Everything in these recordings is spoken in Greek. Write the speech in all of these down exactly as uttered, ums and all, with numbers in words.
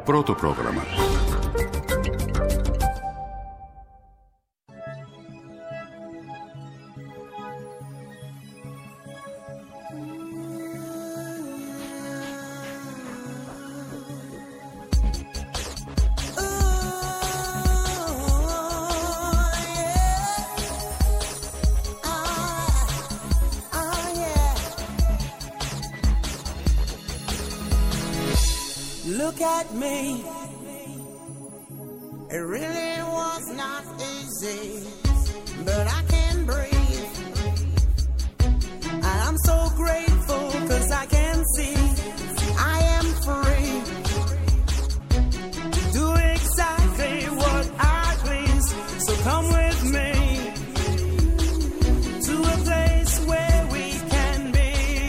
Πρώτο πρόγραμμα. Look at me. It really was not easy, but I can breathe. And I'm so grateful 'cause I can see I am free to do exactly what I please. So come with me to a place where we can be.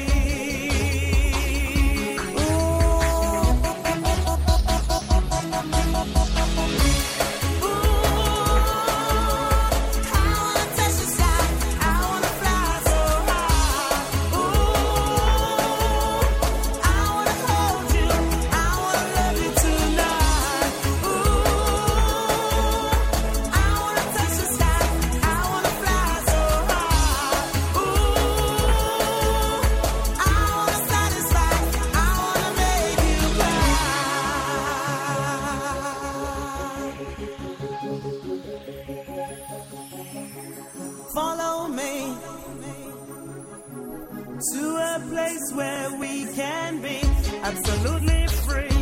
Follow me to a place where we can be absolutely free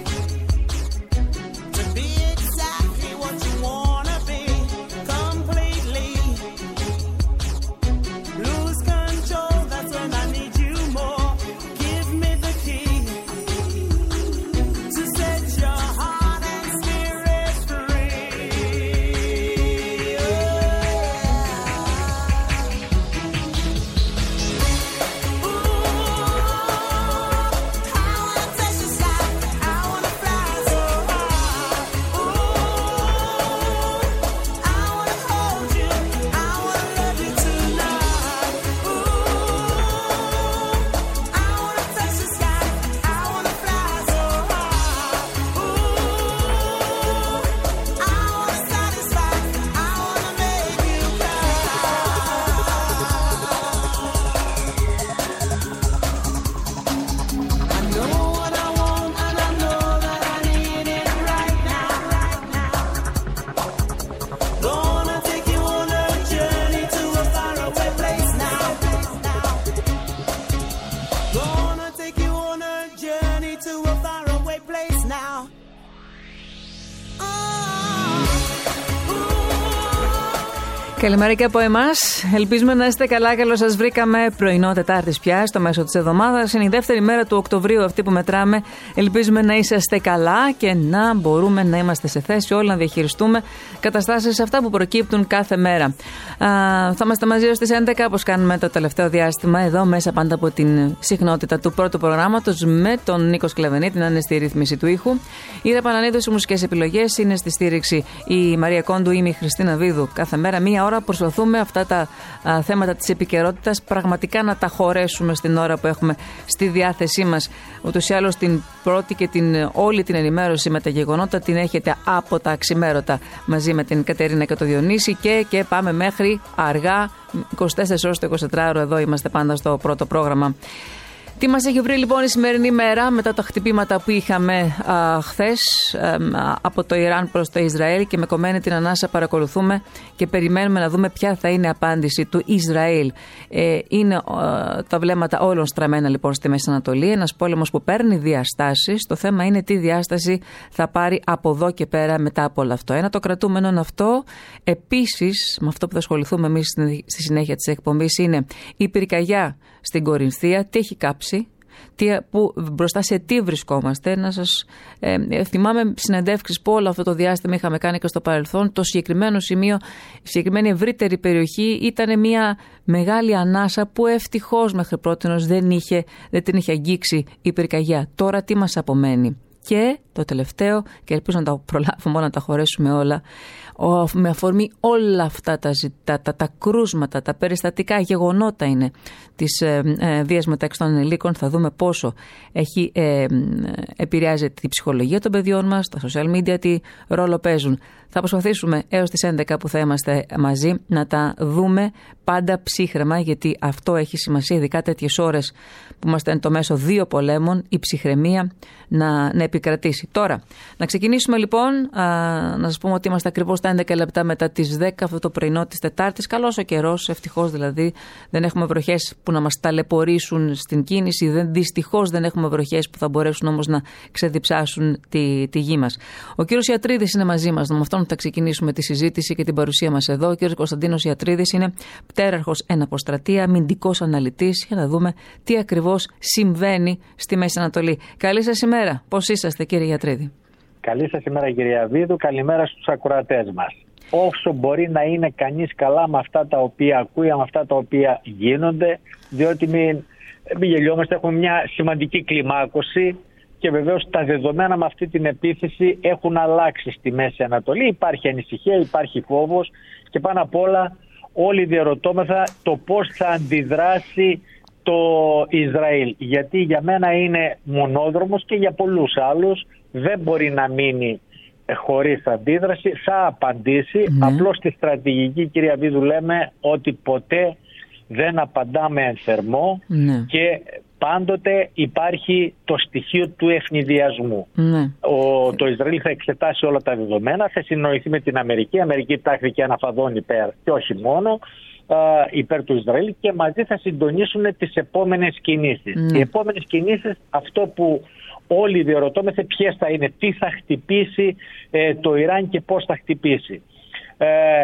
to be exactly what you wanna be completely. Lose control, that's when I need you more. Give me the key to set your heart and spirit free. Καλημέρα και από εμάς. Ελπίζουμε να είστε καλά. Καλώς σας βρήκαμε πρωινό Τετάρτης πια, στο μέσο της εβδομάδας. Είναι η δεύτερη μέρα του Οκτωβρίου αυτή που μετράμε. Ελπίζουμε να είσαστε καλά και να μπορούμε να είμαστε σε θέση όλοι να διαχειριστούμε καταστάσεις αυτά που προκύπτουν κάθε μέρα. Α, θα είμαστε μαζί ως τις έντεκα, όπως κάνουμε το τελευταίο διάστημα, εδώ μέσα πάντα από την συχνότητα του πρώτου προγράμματος, με τον Νίκο Σκλαβενίτη να είναι στη ρύθμιση του ήχου. Η Ρα Πανανίδου στις μουσικές επιλογές, είναι στη στήριξη η Μαρία Κόντου, είμαι η Χριστίνα Βίδου. Κάθε μέρα μία ώρα προσπαθούμε αυτά τα α, θέματα της επικαιρότητας πραγματικά να τα χωρέσουμε στην ώρα που έχουμε στη διάθεσή μας. Ούτως ή άλλως την πρώτη και την, όλη την ενημέρωση με τα γεγονότα την έχετε από τα αξιμέρωτα μαζί με την Κατερίνα και το Διονύση και, και πάμε μέχρι αργά είκοσι τέσσερις ώρες το εικοσιτετράωρο. Εδώ είμαστε πάντα στο πρώτο πρόγραμμα. Τι μας έχει βρει λοιπόν η σημερινή μέρα μετά τα χτυπήματα που είχαμε α, χθες α, από το Ιράν προς το Ισραήλ, και με κομμένη την ανάσα παρακολουθούμε και περιμένουμε να δούμε ποια θα είναι η απάντηση του Ισραήλ. Ε, είναι α, τα βλέμματα όλων στραμμένα λοιπόν στη Μέση Ανατολή, ένας πόλεμος που παίρνει διαστάσεις. Το θέμα είναι τι διάσταση θα πάρει από εδώ και πέρα μετά από όλο αυτό. Ένα το κρατούμενο είναι αυτό. Επίσης, με αυτό που θα ασχοληθούμε εμείς στη συνέχεια της εκπομπής, είναι η πυρκαγιά στην Κορινθία. Τι έχει κάψει, τι, που, μπροστά σε τι βρισκόμαστε. Να σας ε, θυμάμαι συνεντεύξεις που όλο αυτό το διάστημα είχαμε κάνει και στο παρελθόν. Το συγκεκριμένο σημείο, η συγκεκριμένη ευρύτερη περιοχή ήταν μια μεγάλη ανάσα που ευτυχώς μέχρι πρότινος δεν, είχε, δεν την είχε αγγίξει η πυρκαγιά. Τώρα τι μας απομένει? Και το τελευταίο, και ελπίζω να τα προλάβουμε όλα, να τα χωρέσουμε όλα. Ο, με αφορμή όλα αυτά τα, τα, τα, τα κρούσματα, τα περιστατικά γεγονότα είναι της ε, ε, βίας μεταξύ των ενηλίκων, θα δούμε πόσο έχει ε, επηρεάζει τη ψυχολογία των παιδιών μας, τα social media τι ρόλο παίζουν. Θα προσπαθήσουμε έως τις έντεκα που θα είμαστε μαζί να τα δούμε πάντα ψύχρεμα, γιατί αυτό έχει σημασία, ειδικά τέτοιες ώρες που είμαστε εν το μέσο δύο πολέμων, η ψυχραιμία να, να επικρατήσει. Τώρα, να ξεκινήσουμε λοιπόν, α, να σας πούμε ότι είμαστε ακριβώς τα έντεκα λεπτά μετά τις δέκα αυτό το πρωινό της Τετάρτης. Καλός ο καιρός, ευτυχώς δηλαδή, δεν έχουμε βροχές που να μας ταλαιπωρήσουν στην κίνηση, δεν, δυστυχώς δεν έχουμε βροχές που θα μπορέσουν όμως να ξεδιψάσουν τη, τη γη μας. Ο κύριος Ιατρίδης είναι μαζί μας, με αυτόν θα ξεκινήσουμε τη συζήτηση και την παρουσία μας εδώ. Ο κύριος Κωνσταντίνος Ιατρίδης είναι πτέραρχος εν αποστρατεία, αμυντικός αναλυτής, για να δούμε τι ακριβώς συμβαίνει στη Μέση Ανατολή. Καλή σας ημέρα. Πώς είσαστε, κύριε Ιατρίδη? Καλή σας ημέρα, κύριε Αβίδου. Καλημέρα στους ακροατές μας. Όσο μπορεί να είναι κανείς καλά με αυτά τα οποία ακούει, με αυτά τα οποία γίνονται, διότι μην, μην γελιόμαστε, έχουμε μια σημαντική κλιμάκωση και βεβαίως τα δεδομένα με αυτή την επίθεση έχουν αλλάξει στη Μέση Ανατολή. Υπάρχει ανησυχία, υπάρχει φόβος και πάνω απ' όλα όλοι διαρωτώμεθα το πώς θα αντιδράσει το Ισραήλ. Γιατί για μένα είναι μονόδρομος και για πολλούς άλλους δεν μπορεί να μείνει χωρίς αντίδραση, θα απαντήσει. Mm. Απλώς στη στρατηγική, κυρία Βίδου, λέμε ότι ποτέ δεν απαντάμε εν θερμό mm. και πάντοτε υπάρχει το στοιχείο του ευνηδιασμού. Mm. Ο, το Ισραήλ θα εξετάσει όλα τα δεδομένα, θα συνοηθεί με την Αμερική. Η Αμερική τάχθηκε αναφαδόν υπέρ και όχι μόνο υπέρ του Ισραήλ και μαζί θα συντονίσουν τις επόμενες κινήσεις. Mm. Οι επόμενες κινήσεις, αυτό που όλοι διαρωτώμεθα ποιες θα είναι, τι θα χτυπήσει ε, το Ιράν και πώς θα χτυπήσει. Ε,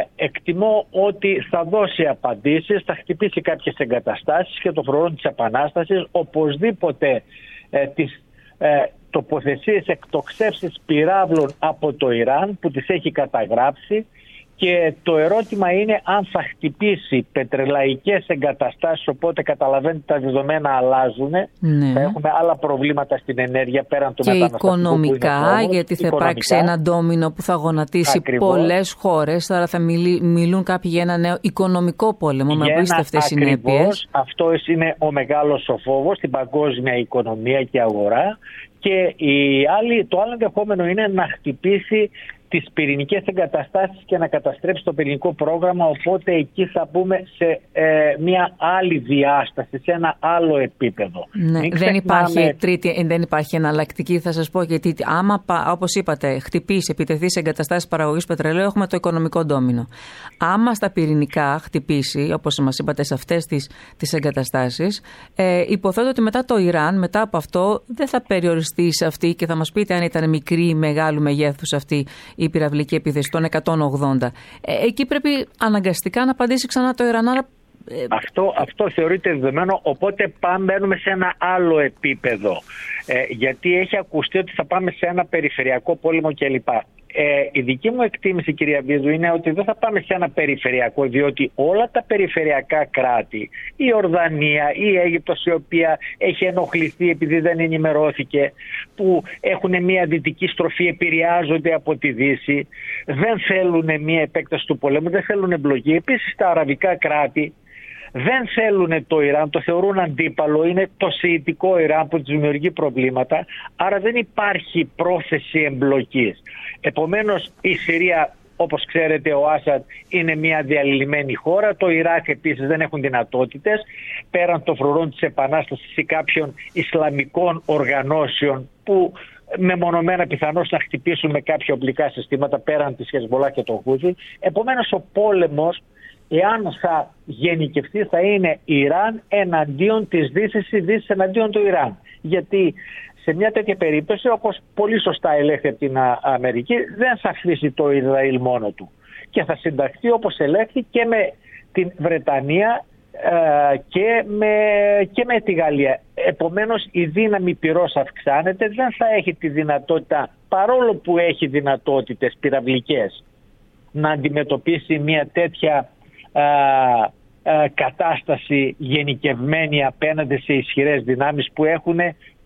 εκτιμώ ότι θα δώσει απαντήσεις, θα χτυπήσει κάποιες εγκαταστάσεις και το φρουρό της Επανάστασης, οπωσδήποτε ε, τις ε, τοποθεσίες εκτοξεύσεις πυράβλων από το Ιράν που τις έχει καταγράψει. Και το ερώτημα είναι αν θα χτυπήσει πετρελαϊκές εγκαταστάσεις, οπότε καταλαβαίνετε τα δεδομένα αλλάζουν. Ναι. Θα έχουμε άλλα προβλήματα στην ενέργεια πέραν του μεταναστευτικού. Και οικονομικά, γιατί θα οικονομικά. υπάρξει ένα ντόμινο που θα γονατίσει πολλές χώρες. Τώρα θα μιλεί, μιλούν κάποιοι για ένα νέο οικονομικό πόλεμο με απίστευτες συνέπειες. Αυτό είναι ο μεγάλος ο φόβος στην παγκόσμια οικονομία και αγορά. Και η άλλη, το άλλο ενδεχόμενο είναι να χτυπήσει τις πυρηνικές εγκαταστάσεις και να καταστρέψει το πυρηνικό πρόγραμμα, οπότε εκεί θα μπούμε σε ε, μια άλλη διάσταση, σε ένα άλλο επίπεδο. Ναι, δεν, ξεχνάμε... υπάρχει τρίτη, δεν υπάρχει εναλλακτική, θα σας πω, γιατί άμα, όπως είπατε, χτυπήσει, επιτεθεί σε εγκαταστάσεις παραγωγής πετρελαίου, έχουμε το οικονομικό ντόμινο. Άμα στα πυρηνικά χτυπήσει, όπως μας είπατε, σε αυτές τις, τις εγκαταστάσεις, ε, υποθέτω ότι μετά το Ιράν, μετά από αυτό, δεν θα περιοριστεί σε αυτή και θα μας πείτε αν ήταν μικρή ή μεγάλου μεγέθους αυτή η πυραυλική επίθεση των εκατόν ογδόντα. Ε, εκεί πρέπει αναγκαστικά να απαντήσει ξανά το Ιράν. Άρα... Αυτό, αυτό θεωρείται δεδομένο, οπότε πάμε, μπαίνουμε σε ένα άλλο επίπεδο. Ε, γιατί έχει ακουστεί ότι θα πάμε σε ένα περιφερειακό πόλεμο κλπ. Ε, η δική μου εκτίμηση, κυρία Βίδου, είναι ότι δεν θα πάμε σε ένα περιφερειακό, διότι όλα τα περιφερειακά κράτη, η Ορδανία, η Αίγυπτος, η οποία έχει ενοχληθεί επειδή δεν ενημερώθηκε, που έχουν μια δυτική στροφή, επηρεάζονται από τη Δύση, δεν θέλουν μια επέκταση του πολέμου, δεν θέλουν εμπλοκή. Επίσης τα αραβικά κράτη δεν θέλουν το Ιράν, το θεωρούν αντίπαλο, είναι το σιητικό Ιράν που τους δημιουργεί προβλήματα, άρα δεν υπάρχει πρόθεση εμπλοκής. Επομένως η Συρία, όπως ξέρετε, ο Άσαντ είναι μια διαλυμένη χώρα, το Ιράκ επίσης δεν έχουν δυνατότητες, πέραν των φρουρών της Επανάστασης ή κάποιων Ισλαμικών οργανώσεων που μεμονωμένα πιθανώς να χτυπήσουν με κάποια οπλικά συστήματα πέραν της Χεσμολάχ και των Χούθι. Επομένως ο πόλεμος, εάν θα γενικευτεί, θα είναι Ιράν εναντίον της Δύσης ή Δύσης εναντίον του Ιράν. Γιατί σε μια τέτοια περίπτωση, όπως πολύ σωστά ελέγχει από την Αμερική, δεν θα αφήσει το Ισραήλ μόνο του. Και θα συνταχθεί, όπως ελέγχει, και με την Βρετανία ε, και, με, και με τη Γαλλία. Επομένως η δύναμη πυρός αυξάνεται, δεν θα έχει τη δυνατότητα, παρόλο που έχει δυνατότητες πυραυλικές, να αντιμετωπίσει μια τέτοια α, α, κατάσταση γενικευμένη απέναντι σε ισχυρές δυνάμεις που έχουν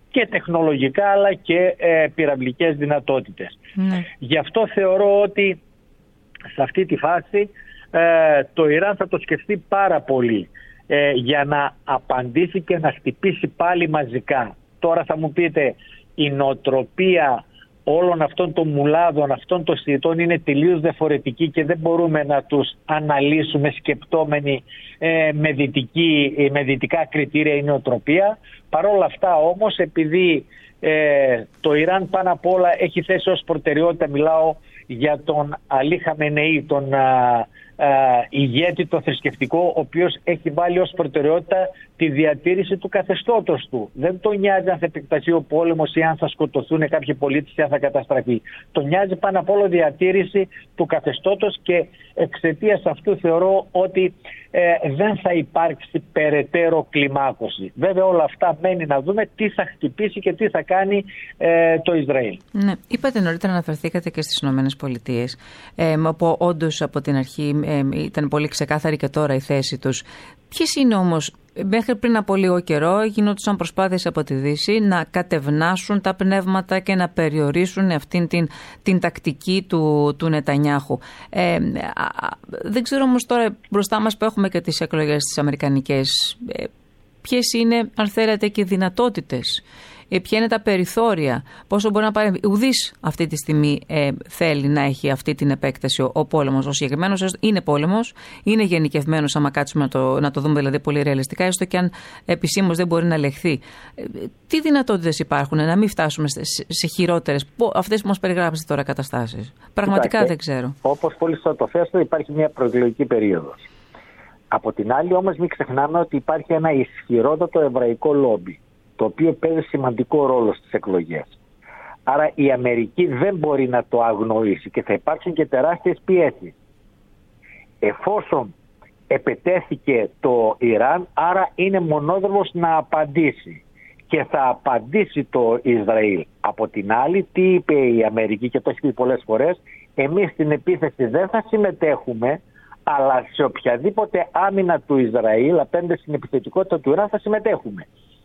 και τεχνολογικά αλλά και ε, πυραυλικές δυνατότητες. Mm. Γι' αυτό θεωρώ ότι σε αυτή τη φάση ε, το Ιράν θα το σκεφτεί πάρα πολύ ε, για να απαντήσει και να χτυπήσει πάλι μαζικά. Τώρα θα μου πείτε, η νοοτροπία όλων αυτών των μουλάδων, αυτών των συζητών είναι τελείως διαφορετική και δεν μπορούμε να τους αναλύσουμε σκεπτόμενοι ε, με, δυτική, ε, με δυτικά κριτήρια η νοοτροπία. Παρ' όλα αυτά όμως, επειδή ε, το Ιράν πάνω απ' όλα έχει θέσει ως προτεραιότητα, μιλάω για τον Αλή Χαμενεή, τον α, α, ηγέτη το θρησκευτικό, ο οποίος έχει βάλει ως προτεραιότητα τη διατήρηση του καθεστώτος του. Δεν τον νοιάζει αν θα επεκταθεί ο πόλεμος ή αν θα σκοτωθούν κάποιοι πολίτες ή αν θα καταστραφεί. Τον νοιάζει πάνω απ' όλο διατήρηση του καθεστώτος και εξαιτίας αυτού θεωρώ ότι ε, δεν θα υπάρξει περαιτέρω κλιμάκωση. Βέβαια όλα αυτά μένει να δούμε τι θα χτυπήσει και τι θα κάνει ε, το Ισραήλ. Ναι, είπατε νωρίτερα, αναφερθήκατε και στις Ηνωμένες Πολιτείες, ε, που όντως από την αρχή ε, ήταν πολύ ξεκάθαρη και τώρα η θέση τους. Ποιες είναι όμως, μέχρι πριν από λίγο καιρό γινόντουσαν προσπάθειες από τη Δύση να κατευνάσουν τα πνεύματα και να περιορίσουν αυτήν την, την τακτική του, του Νετανιάχου. Ε, δεν ξέρω όμως τώρα μπροστά μας που έχουμε και τις εκλογές τις αμερικανικές, ε, ποιες είναι, αν θέλετε, και οι δυνατότητες. Ε, ποια είναι τα περιθώρια, πόσο μπορεί να πάρει. Ουδής αυτή τη στιγμή ε, θέλει να έχει αυτή την επέκταση ο, ο πόλεμος. Ο συγκεκριμένος είναι πόλεμος, είναι γενικευμένος, άμα κάτσουμε να το, να το δούμε δηλαδή πολύ ρεαλιστικά, έστω και αν επισήμως δεν μπορεί να λεχθεί. Ε, τι δυνατότητες υπάρχουν να μην φτάσουμε σε, σε χειρότερες, αυτές που μας περιγράψετε τώρα καταστάσεις? Πραγματικά Κοιτάξτε, δεν ξέρω. Όπως πολύ σωστά το θέσατε, υπάρχει μια προεκλογική περίοδος. Από την άλλη όμως μην ξεχνάμε ότι υπάρχει ένα ισχυρότατο εβραϊκό λόμπι, το οποίο παίζει σημαντικό ρόλο στις εκλογές. Άρα η Αμερική δεν μπορεί να το αγνοήσει και θα υπάρξουν και τεράστιες πιέσεις. Εφόσον επετέθηκε το Ιράν, άρα είναι μονόδρομος να απαντήσει και θα απαντήσει το Ισραήλ. Από την άλλη, τι είπε η Αμερική και το έχει πει πολλές φορές, εμείς στην επίθεση δεν θα συμμετέχουμε, αλλά σε οποιαδήποτε άμυνα του Ισραήλ απέναντι στην επιθετικότητα του Ιράν θα συμμετέχουμε.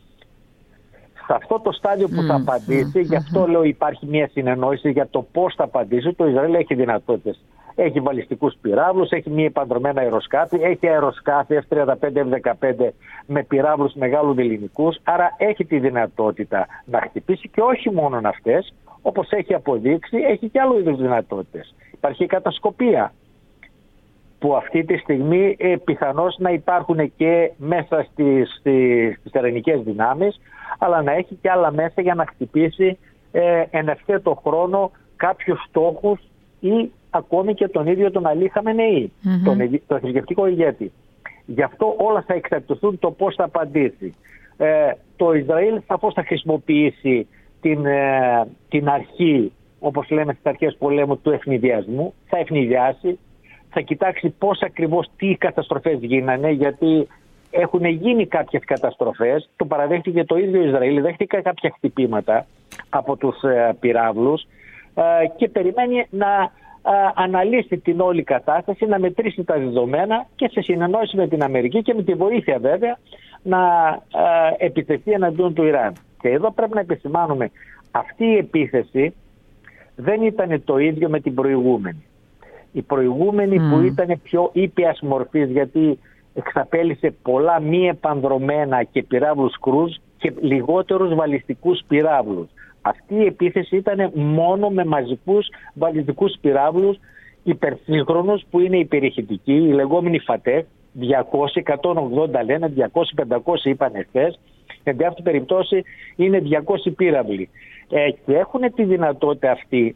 Σε αυτό το στάδιο που mm, θα απαντήσει, mm, γι' αυτό mm, λέω υπάρχει μια συνεννόηση για το πώς θα απαντήσει. Το Ισραήλ έχει δυνατότητες. Έχει βαλιστικούς πυράβλους, έχει μια επανδρομένα αεροσκάφη, έχει αεροσκάφη εφ τριάντα πέντε, εφ δεκαπέντε με πυράβλους μεγάλου ελληνικούς. Άρα έχει τη δυνατότητα να χτυπήσει και όχι μόνο αυτές, όπως έχει αποδείξει, έχει και άλλου είδους δυνατότητες. Υπάρχει η κατασκοπία, που αυτή τη στιγμή ε, πιθανώς να υπάρχουν και μέσα στις, στις, στις ελληνικές δυνάμεις, αλλά να έχει και άλλα μέσα για να χτυπήσει ε, εν ευθέτω χρόνο κάποιους στόχους ή ακόμη και τον ίδιο τον Αλή Χαμενεή, mm-hmm. τον, τον θρησκευτικό ηγέτη. Γι' αυτό όλα θα εξαρτηθούν το πώς θα απαντήσει. Ε, το Ισραήλ σαφώς θα χρησιμοποιήσει την, ε, την αρχή, όπως λέμε στις αρχές πολέμου, του ευνηδιασμού, θα ευνηδιάσει, θα κοιτάξει πώς ακριβώς, τι καταστροφές γίνανε, γιατί έχουν γίνει κάποιες καταστροφές. Το παραδέχτηκε το ίδιο Ισραήλ, δέχτηκε κάποια χτυπήματα από τους ε, πυράβλους ε, και περιμένει να ε, αναλύσει την όλη κατάσταση, να μετρήσει τα δεδομένα και σε συνεννόηση με την Αμερική και με τη βοήθεια βέβαια να ε, επιτεθεί εναντίον του Ιράν. Και εδώ πρέπει να επισημάνουμε, αυτή η επίθεση δεν ήταν το ίδιο με την προηγούμενη. Η προηγούμενη mm. που ήταν πιο ήπιας μορφής, γιατί εξαπέλυσε πολλά μη επανδρομένα και πυράβλους κρούζ και λιγότερους βαλιστικούς πυράβλους. Αυτή η επίθεση ήταν μόνο με μαζικούς βαλιστικούς πυράβλους υπερσύγχρονους που είναι υπερηχητικοί, οι λεγόμενοι Φατέχ, διακόσια, εκατόν ογδόντα λένε, διακόσια, πεντακόσια είπαν εχθές, εν αυτή περιπτώσει είναι διακόσιοι πύραυλοι. Ε, και έχουν τη δυνατότητα αυτή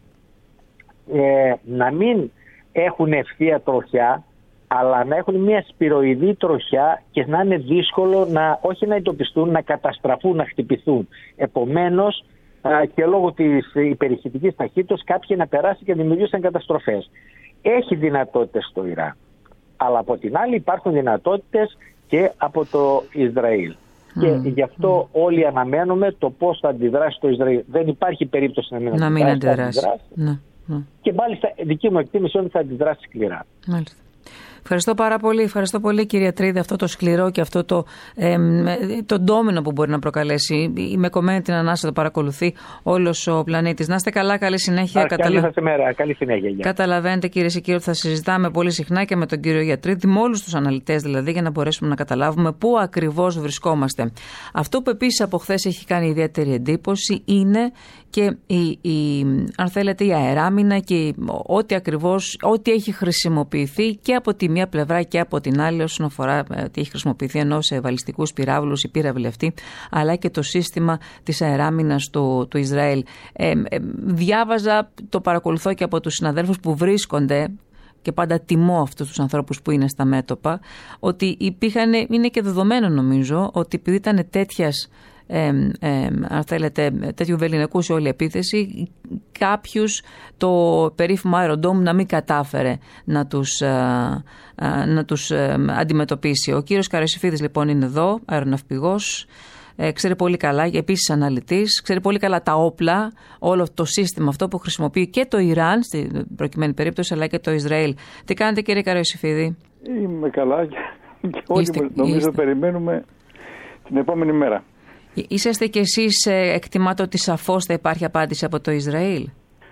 ε, να μην έχουν ευθεία τροχιά, αλλά να έχουν μια σπυροειδή τροχιά και να είναι δύσκολο να, όχι να εντοπιστούν, να καταστραφούν, να χτυπηθούν. Επομένως, α, και λόγω της υπερηχητικής ταχύτητας κάποιοι να περάσει και δημιουργήσαν καταστροφές. Έχει δυνατότητες στο Ιράν, αλλά από την άλλη υπάρχουν δυνατότητες και από το Ισραήλ. Mm. Και γι' αυτό mm. όλοι αναμένουμε το πώς θα αντιδράσει το Ισραήλ. Δεν υπάρχει περίπτωση να μην, να μην αντιδράσει. αντιδράσει. Mm. Mm. Και μάλιστα δική μου εκτίμηση ότι θα αντιδράσει σκληρά. Μάλιστα. Ευχαριστώ πάρα πολύ. Ευχαριστώ πολύ, κυρία Τρίδη, αυτό το σκληρό και αυτό το, ε, το ντόμινο που μπορεί να προκαλέσει. Η με κομμένη την ανάσα το παρακολουθεί όλος ο πλανήτης. Να είστε καλά, καλή συνέχεια. Καταλα... μέρα. Καλή συνέχεια. Για. Καταλαβαίνετε, κυρίες και κύριοι, ότι θα συζητάμε πολύ συχνά και με τον κύριο Γιατρίδη, με όλους τους αναλυτές δηλαδή, για να μπορέσουμε να καταλάβουμε πού ακριβώς βρισκόμαστε. Αυτό που επίσης από χθες έχει κάνει ιδιαίτερη εντύπωση είναι και η, η, αν θέλετε, η αεράμινα και ό,τι ακριβώς, ό,τι έχει χρησιμοποιηθεί και από τη μία πλευρά και από την άλλη όσον αφορά ότι έχει χρησιμοποιηθεί ενώ σε βαλιστικούς πυράβλους, οι πύραυλοι αυτοί, αλλά και το σύστημα της αεράμινας του, του Ισραήλ. Ε, ε, διάβαζα, το παρακολουθώ και από τους συναδέλφους που βρίσκονται, και πάντα τιμώ αυτούς τους ανθρώπους που είναι στα μέτωπα, ότι υπήρχαν, είναι και δεδομένο νομίζω, ότι επειδή ήταν τέτοιας Ε, ε, αν θέλετε, τέτοιου βεληνικού σε όλη επίθεση, κάποιους το περίφημο Iron Dome να μην κατάφερε να τους, ε, ε, να τους ε, αντιμετωπίσει. Ο κύριος Καραϊσιφίδης λοιπόν είναι εδώ, αεροναυπηγός, ε, ξέρει πολύ καλά, επίσης αναλυτής, ξέρει πολύ καλά τα όπλα, όλο το σύστημα αυτό που χρησιμοποιεί και το Ιράν στην προκειμένη περίπτωση, αλλά και το Ισραήλ. Τι κάνετε, κύριε Καραϊσιφίδη? Είμαι καλά και όλοι είστε, νομίζω είστε. Περιμένουμε την επόμενη μέρα. Είσαστε κι εσείς, εκτιμάτε ότι σαφώς θα υπάρχει απάντηση από το Ισραήλ?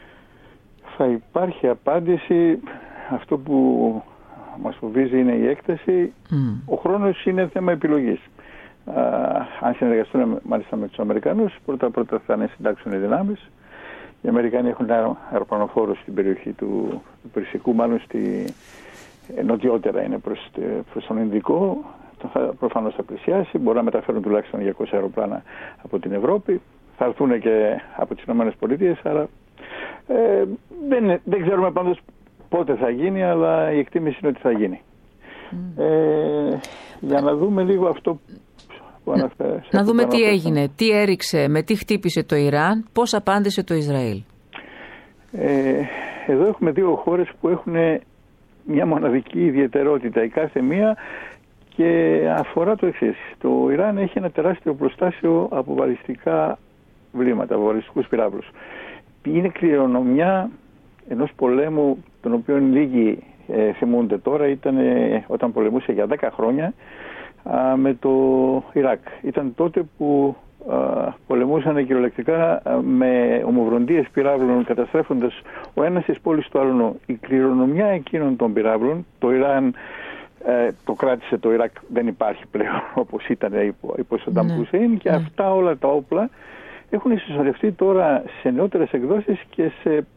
Θα υπάρχει απάντηση. Αυτό που μας φοβίζει είναι η έκταση. Mm. Ο χρόνος είναι θέμα επιλογής. Α, αν συνεργαστούν μάλιστα με τους Αμερικανούς, πρώτα πρώτα θα είναι συντάξουν οι δυνάμεις. Οι Αμερικανοί έχουν αεροπλανοφόρους στην περιοχή του, του Περσικού, μάλλον στη νοτιότερα είναι προς, προς τον Ινδικό. Προφανώς θα πλησιάσει, μπορεί να μεταφέρουν τουλάχιστον διακόσια αεροπλάνα από την Ευρώπη, θα έρθουν και από τις ΗΠΑ, άρα ε, δεν, δεν ξέρουμε πάντως πότε θα γίνει, αλλά η εκτίμηση είναι ότι θα γίνει. Mm. Ε, για να δούμε λίγο αυτό που αναφέρει. Να δούμε τι έγινε, τι έριξε, με τι χτύπησε το Ιράν, πώς απάντησε το Ισραήλ. Ε, εδώ έχουμε δύο χώρες που έχουν μια μοναδική ιδιαιτερότητα, η κάθε μία, και αφορά το εξής. Το Ιράν έχει ένα τεράστιο προστάσιο από βαλιστικά βλήματα, από βαλιστικούς πυράβλους. Είναι κληρονομιά ενός πολέμου, τον οποίο λίγοι ε, θυμούνται τώρα. Ήταν ε, όταν πολεμούσε για δέκα χρόνια α, με το Ιράκ. Ήταν τότε που α, πολεμούσαν κυριολεκτικά α, με ομοβροντίες πυράβλων, καταστρέφοντας ο ένας της πόλης του άλλου. Η κληρονομιά εκείνων των πυράβλων, το Ιράν Ε, το κράτησε το Ιράκ, δεν υπάρχει πλέον όπως ήταν υπό, υπό Σαντάμ Χουσέιν, και ναι. Αυτά όλα τα όπλα έχουν συσσωρευτεί τώρα σε νεότερες εκδόσεις και σε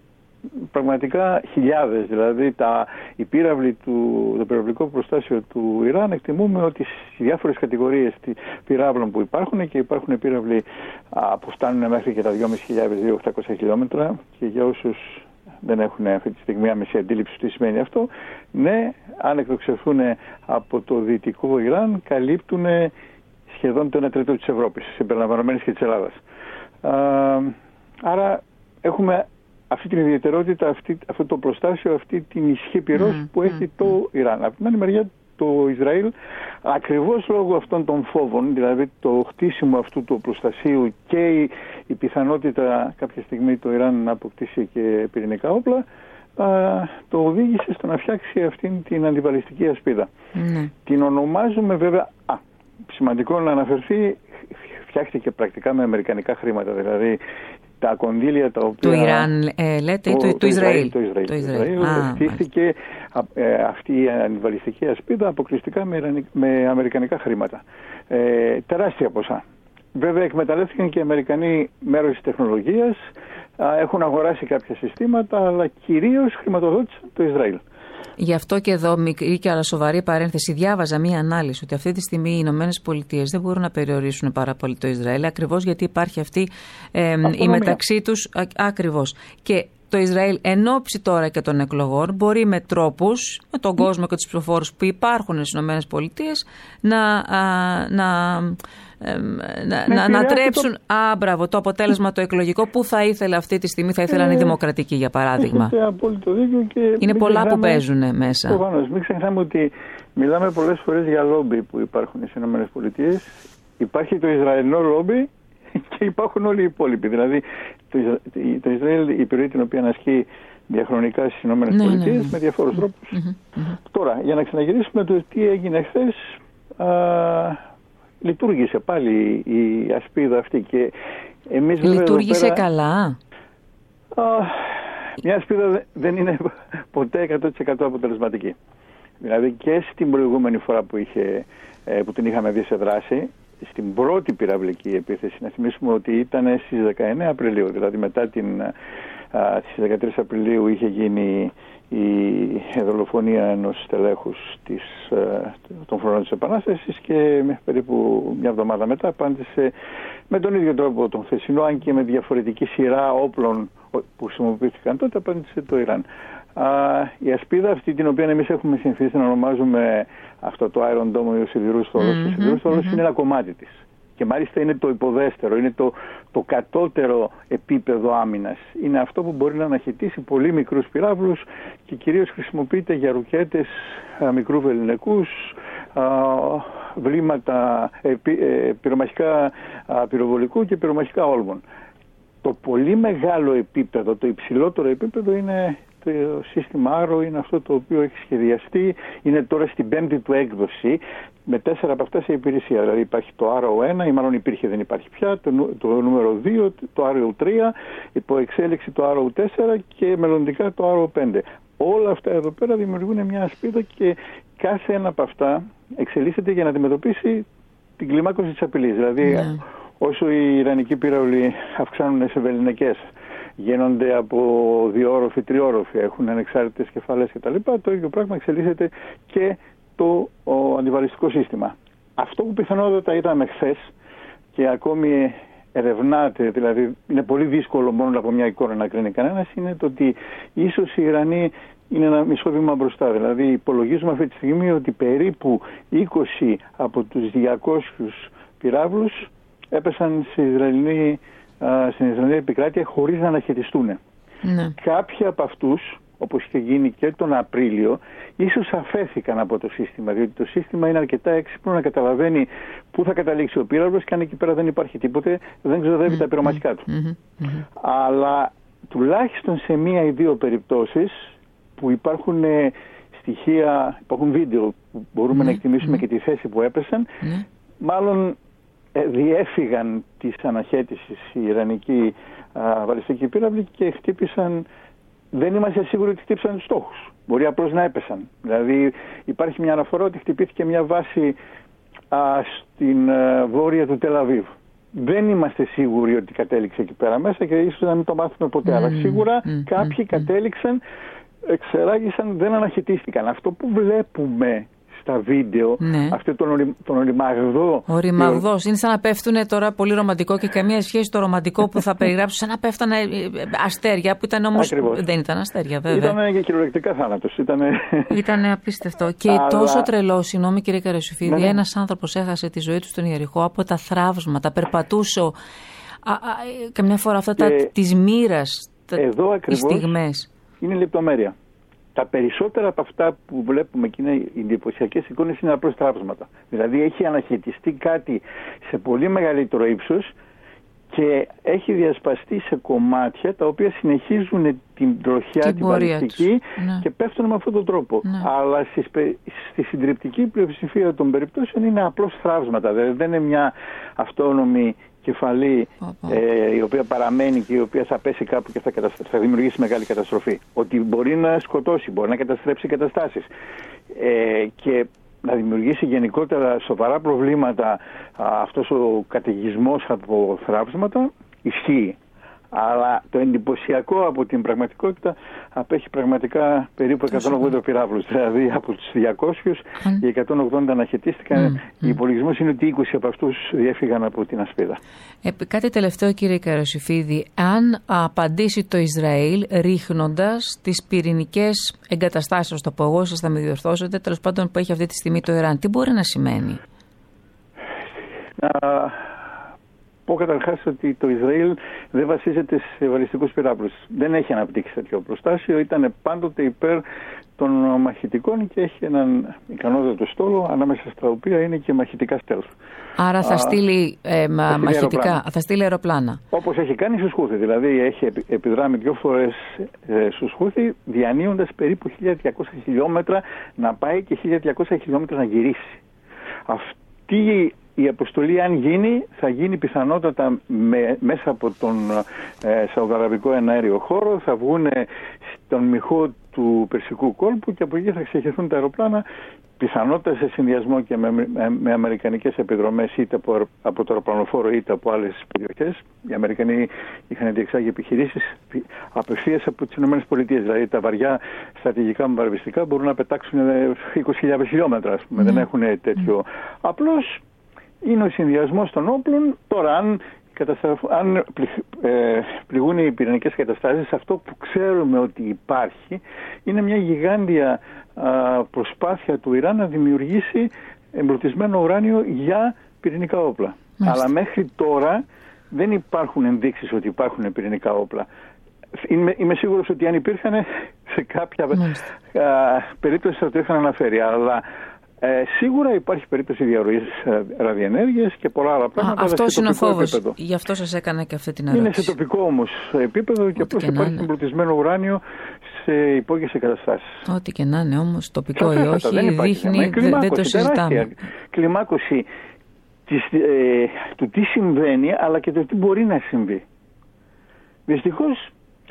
πραγματικά χιλιάδες. Δηλαδή τα, οι πύραυλοι του, το πυραυλικό προστάσιο του Ιράν, εκτιμούμε ότι σε διάφορες κατηγορίες πυράβλων που υπάρχουν, και υπάρχουν πύραυλοι α, που φτάνουν μέχρι και τα δυόμισι χιλιάδες με δύο χιλιάδες οκτακόσια χιλιόμετρα, και για όσους δεν έχουν αυτή τη στιγμή άμεση αντίληψη τι σημαίνει αυτό, ναι, αν εκτοξευθούν από το δυτικό Ιράν, καλύπτουν σχεδόν το ένα τρίτο της Ευρώπης, συμπεριλαμβανομένης και της Ελλάδας. Α, άρα έχουμε αυτή την ιδιαιτερότητα, αυτή, αυτό το προστάσιο, αυτή την ισχύ πυρός mm, που έχει mm, το Ιράν. Από την άλλη μεριά, το Ισραήλ, ακριβώς λόγω αυτών των φόβων, δηλαδή το χτίσιμο αυτού του προστασίου και η, η πιθανότητα κάποια στιγμή το Ιράν να αποκτήσει και πυρηνικά όπλα, α, το οδήγησε στο να φτιάξει αυτήν την αντιβαλιστική ασπίδα. Mm. Την ονομάζουμε βέβαια, α, σημαντικό να αναφερθεί, φτιάχτηκε πρακτικά με αμερικανικά χρήματα, δηλαδή τα κονδύλια τα οποία... Του Ιράν, ε, λέτε, ή του, του Ισραήλ. Το Ισραήλ. Το Ισραήλ. Στήθηκε ε, αυτή η αντιβαλιστική ασπίδα αποκλειστικά με, με αμερικανικά χρήματα. Ε, τεράστια ποσά. Βέβαια εκμεταλλεύτηκαν και οι Αμερικανοί μέρος της τεχνολογίας, α, έχουν αγοράσει κάποια συστήματα, αλλά κυρίως χρηματοδότησαν το Ισραήλ. Γι' αυτό και εδώ, μικρή και αλλά σοβαρή παρένθεση, διάβαζα μία ανάλυση ότι αυτή τη στιγμή οι Ηνωμένες Πολιτείες δεν μπορούν να περιορίσουν πάρα πολύ το Ισραήλ, ακριβώς γιατί υπάρχει αυτή ε, η μεταξύ τους, ακριβώς. Και το Ισραήλ εν ώψη τώρα και των εκλογών μπορεί με τρόπους, με τον κόσμο και τους ψηφοφόρους που υπάρχουν στις Ηνωμένες Πολιτείες να, α, να, ε, να, να, να τρέψουν το... Α, μπράβο, το αποτέλεσμα το εκλογικό που θα ήθελε αυτή τη στιγμή, θα ήθελαν ε, οι δημοκρατικοί για παράδειγμα. Έχετε απόλυτο δίκιο και είναι πολλά ξεχνάμε, που παίζουν μέσα. Προφανώς, μην ξεχνάμε ότι μιλάμε πολλές φορές για λόμπι που υπάρχουν στις Ηνωμένες Πολιτείες. Υπάρχει το Ισραηλινό λόμπι και υπάρχουν όλοι οι υπόλοιποι. Δηλαδή το, το Ισραήλ η επιρροή την οποία ασκεί διαχρονικά στις ΗΠΑ ναι, ναι, ναι. με διαφόρους τρόπους. Mm-hmm, mm-hmm. Τώρα, για να ξαναγυρίσουμε το τι έγινε χθες, λειτουργήσε πάλι η ασπίδα αυτή και εμείς λειτουργήσε πέρα, καλά. Α, μια ασπίδα δεν είναι ποτέ εκατό τοις εκατό αποτελεσματική. Δηλαδή και στην προηγούμενη φορά που, είχε, που την είχαμε δει σε δράση, στην πρώτη πυραυλική επίθεση, να θυμίσουμε ότι ήταν στις δεκαεννέα Απριλίου, δηλαδή μετά την, α, στις δεκατρείς Απριλίου είχε γίνει η δολοφονία ενός στελέχους της, των φρονών της Επανάστασης και περίπου μια εβδομάδα μετά απάντησε με τον ίδιο τρόπο τον χθεσινό, αν και με διαφορετική σειρά όπλων που χρησιμοποιήθηκαν τότε, απάντησε το Ιράν. Α, η ασπίδα αυτή την οποία εμείς έχουμε συνηθίσει να ονομάζουμε αυτό το Iron Dome ή ο σιδηρούς θόλος, mm-hmm, ο σιδηρούς θόλος mm-hmm. είναι ένα κομμάτι της. Και μάλιστα είναι το υποδέστερο, είναι το, το κατώτερο επίπεδο άμυνας. Είναι αυτό που μπορεί να αναχαιτήσει πολύ μικρούς πυράβλους και κυρίως χρησιμοποιείται για ρουκέτες α, μικρού βεληνικούς, α, βλήματα ε, πυ, ε, πυρομαχικά α, πυροβολικού και πυρομαχικά όλμων. Το πολύ μεγάλο επίπεδο, το υψηλότερο επίπεδο είναι το σύστημα Arrow, είναι αυτό το οποίο έχει σχεδιαστεί, είναι τώρα στην πέμπτη του έκδοση με τέσσερα από αυτά σε υπηρεσία. Δηλαδή υπάρχει το Arrow ένα, ή μάλλον υπήρχε, δεν υπάρχει πια, το, το νούμερο δύο, το Arrow τρία, υπό εξέλιξη το Arrow τέσσερα και μελλοντικά το Arrow πέντε. Όλα αυτά εδώ πέρα δημιουργούν μια ασπίδα και κάθε ένα από αυτά εξελίσσεται για να αντιμετωπίσει την κλιμάκωση της απειλής. Δηλαδή yeah. όσο οι Ιρανικοί πύραυλοι αυξάνουν σε βεληνικές, γίνονται από διόροφοι, τριόροφοι, έχουν ανεξάρτητες κεφαλές κτλ. Το ίδιο πράγμα εξελίσσεται και το ο, αντιβαλιστικό σύστημα. Αυτό που πιθανότατα είδαμε χθες και ακόμη ερευνάται, δηλαδή είναι πολύ δύσκολο μόνο από μια εικόνα να κρίνει κανένας, είναι το ότι ίσως οι Ιρανοί είναι ένα μισό βήμα μπροστά. Δηλαδή υπολογίζουμε αυτή τη στιγμή ότι περίπου είκοσι από τους διακόσιους πυράβλους έπεσαν σε Ισραηλινή στην Ισραηλινή επικράτεια χωρίς να αναχαιτιστούν. Ναι. Κάποιοι από αυτούς, όπως είχε γίνει και τον Απρίλιο, ίσως αφέθηκαν από το σύστημα, διότι το σύστημα είναι αρκετά έξυπνο να καταλαβαίνει πού θα καταλήξει ο πύραυλος και αν εκεί πέρα δεν υπάρχει τίποτε, δεν ξοδεύει mm-hmm. τα πυρομαχικά του. Mm-hmm. Mm-hmm. Αλλά τουλάχιστον σε μία ή δύο περιπτώσεις που υπάρχουν ε, στοιχεία, υπάρχουν βίντεο που μπορούμε mm-hmm. να εκτιμήσουμε mm-hmm. και τη θέση που έπεσαν, mm-hmm. μάλλον διέφυγαν της αναχέτησης οι Ιρανικοί α, βαλιστικοί πύραυλοι και χτύπησαν, δεν είμαστε σίγουροι ότι χτύπησαν τους στόχους. Μπορεί απλώς να έπεσαν. Δηλαδή υπάρχει μια αναφορά ότι χτυπήθηκε μια βάση α, στην α, βόρεια του Τελαβίβ. Δεν είμαστε σίγουροι ότι κατέληξε εκεί πέρα μέσα και ίσως να μην το μάθουμε ποτέ. Mm, αλλά σίγουρα mm, κάποιοι mm, κατέληξαν, εξεράγησαν, δεν αναχαιτίστηκαν. Αυτό που βλέπουμε στα βίντεο, ναι. αυτό τον, τον οριμαγδό. Ο ρημαγδός. Είναι σαν να πέφτουν τώρα, πολύ ρομαντικό και καμία σχέση το ρομαντικό που θα περιγράψω, σαν να πέφτανε αστέρια που ήταν όμως. Ακριβώς. Δεν ήταν αστέρια, βέβαια. Ήταν και κυριολεκτικά θάνατος. Ήτανε... Ήταν απίστευτο. Και αλλά... τόσο τρελό, συγγνώμη κύριε Καρασιοφίδη, ναι, ναι. ένας άνθρωπος έχασε τη ζωή του στον Ιεριχώ από τα θραύσματα. Περπατούσε α, α, καμιά φορά αυτά και... τα, της μοίρας, οι στιγμές. Είναι λεπτομέρεια. Τα περισσότερα από αυτά που βλέπουμε και είναι οι εντυπωσιακές εικόνες είναι απλώς τραύσματα. Δηλαδή έχει αναχαιτιστεί κάτι σε πολύ μεγαλύτερο ύψος και έχει διασπαστεί σε κομμάτια τα οποία συνεχίζουν την τροχιά, την βαλιστική ναι. και πέφτουν με αυτόν τον τρόπο. Ναι. Αλλά στη, στη συντριπτική πλειοψηφία των περιπτώσεων είναι απλώς τραύσματα. Δηλαδή δεν είναι μια αυτόνομη κεφαλή ε, η οποία παραμένει και η οποία θα πέσει κάπου και θα, καταστρα... θα δημιουργήσει μεγάλη καταστροφή. Ότι μπορεί να σκοτώσει, μπορεί να καταστρέψει καταστάσεις ε, και να δημιουργήσει γενικότερα σοβαρά προβλήματα α, αυτός ο καταιγισμός από θράψματα ισχύει. Αλλά το εντυπωσιακό από την πραγματικότητα απέχει πραγματικά περίπου εκατόν ογδόντα πυράβλους. Δηλαδή από τους διακόσιους mm. οι εκατόν ογδόντα αναχαιτίστηκαν. Mm. Οι υπολογισμός είναι ότι είκοσι από αυτούς διέφυγαν από την ασπίδα. Ε, κάτι τελευταίο κύριε Καρασιοφίδη. Αν απαντήσει το Ισραήλ ρίχνοντας τις πυρηνικές εγκαταστάσεις, το πω εγώ, σας θα με διορθώσετε, τέλος πάντων που έχει αυτή τη στιγμή το Ιράν, τι μπορεί να σημαίνει? Να... πω καταρχάς ότι το Ισραήλ δεν βασίζεται σε βαλιστικούς πυράβλους. Δεν έχει αναπτύξει τέτοιο οπλοστάσιο. Ήταν πάντοτε υπέρ των μαχητικών και έχει έναν ικανότατο στόλο, ανάμεσα στα οποία είναι και μαχητικά στέλθ. Άρα θα στείλει ε, μα, θα μαχητικά, αεροπλάνα. θα στείλει αεροπλάνα. Όπως έχει κάνει στους Χούθη. Δηλαδή έχει επιδράμει δύο φορές ε, στους Χούθη, διανύοντας περίπου χίλια διακόσια χιλιόμετρα να πάει και χίλια διακόσια χιλιόμετρα να γυρίσει. Αυτή η αποστολή, αν γίνει, θα γίνει πιθανότατα με, μέσα από τον ε, Σαουδαραβικό εναέριο χώρο, θα βγουν στον μηχό του Περσικού κόλπου και από εκεί θα ξεχεθούν τα αεροπλάνα, πιθανότατα σε συνδυασμό και με, με, με αμερικανικές επιδρομές, είτε από, από το αεροπλανοφόρο είτε από άλλες περιοχές. Οι Αμερικανοί είχαν διεξάγει επιχειρήσεις απευθείας από τις ΗΠΑ. Δηλαδή τα βαριά στρατηγικά βομβαρδιστικά μπορούν να πετάξουν είκοσι χιλιάδες χιλιόμετρα, ας πούμε. Mm. Δεν έχουν τέτοιο. Mm. Απλώς είναι ο συνδυασμός των όπλων. Τώρα, αν, αν πλη, ε, πληγούν οι πυρηνικές καταστάσεις, αυτό που ξέρουμε ότι υπάρχει είναι μια γιγάντια α, προσπάθεια του Ιράν να δημιουργήσει εμπλουτισμένο ουράνιο για πυρηνικά όπλα. Μάλιστα. Αλλά μέχρι τώρα δεν υπάρχουν ενδείξεις ότι υπάρχουν πυρηνικά όπλα. Είμαι, είμαι σίγουρος ότι αν υπήρχαν, σε κάποια α, περίπτωση θα το είχαν αναφέρει. Αλλά Ε, σίγουρα υπάρχει περίπτωση διαρροής ε, ραδιενέργειας και πολλά άλλα πράγματα. Αυτό είναι ο φόβος. Γι' αυτό σας έκανα και αυτή την ερώτηση. Είναι σε τοπικό όμως επίπεδο και απλώς υπάρχει εμπλουτισμένο ουράνιο σε υπόγειες εγκαταστάσεις. Ό,τι και να είναι όμως, τοπικό ή όχι, δεν δείχνει, δεν, δεν το συζητάμε. Κλιμάκωση της, ε, του τι συμβαίνει, αλλά και το τι μπορεί να συμβεί. Δυστυχώς,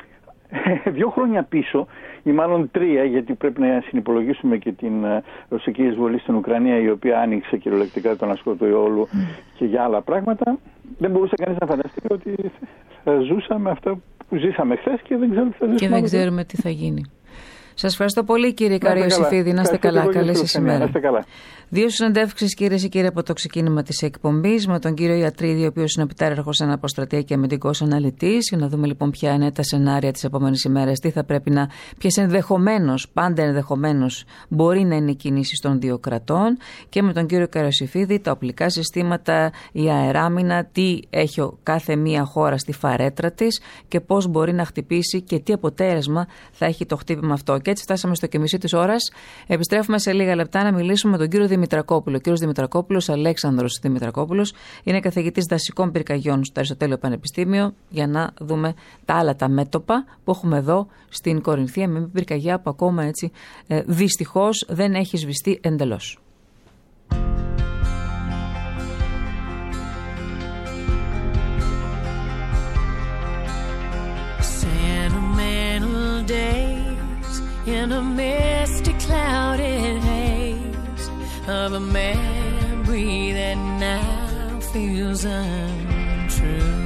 δύο χρόνια πίσω, ή μάλλον τρία, γιατί πρέπει να συνυπολογίσουμε και την ρωσική εισβολή στην Ουκρανία, η οποία άνοιξε κυριολεκτικά τον ασκό του αιώλου mm. και για άλλα πράγματα, δεν μπορούσε κανείς να φανταστεί ότι θα ζούσαμε αυτά που ζήσαμε χθες και δεν ξέρω τι θα ζήσουμε. Και δεν ξέρουμε τι θα γίνει. Σας ευχαριστώ πολύ, κύριε Καριοσυφίδη. Να είστε καλά. Καλή σας ημέρα. Δύο συνεντεύξεις, κυρίες και κύριοι, από το ξεκίνημα της εκπομπής με τον κύριο Ιατρίδη, ο οποίος είναι επιτέραρχος αναποστρατεία και αμυντικός αναλυτής, για να δούμε λοιπόν ποια είναι τα σενάρια τις επόμενες ημέρες, τι θα πρέπει να, ποιες ενδεχομένως, πάντα ενδεχομένως, μπορεί να είναι οι κινήσεις των δύο κρατών, και με τον κύριο Καριοσυφίδη τα οπλικά συστήματα, η αεράμινα, τι έχει κάθε μία χώρα στη φαρέτρα της και πώς μπορεί να χτυπήσει και τι αποτέλεσμα θα έχει το χτύπημα αυτό. Και έτσι φτάσαμε στο και μισή της ώρας. Επιστρέφουμε σε λίγα λεπτά να μιλήσουμε με τον κύριο Δημητρακόπουλο. Ο κύριος Δημητρακόπουλος, Αλέξανδρος Δημητρακόπουλος, είναι καθηγητής δασικών πυρκαγιών στο Αριστοτέλειο Πανεπιστήμιο, για να δούμε τα άλλα τα μέτωπα που έχουμε εδώ στην Κορινθία, με μια πυρκαγιά που ακόμα έτσι ε, δυστυχώς δεν έχει σβηστεί εντελώς. In a misty clouded haze of a memory that now feels untrue.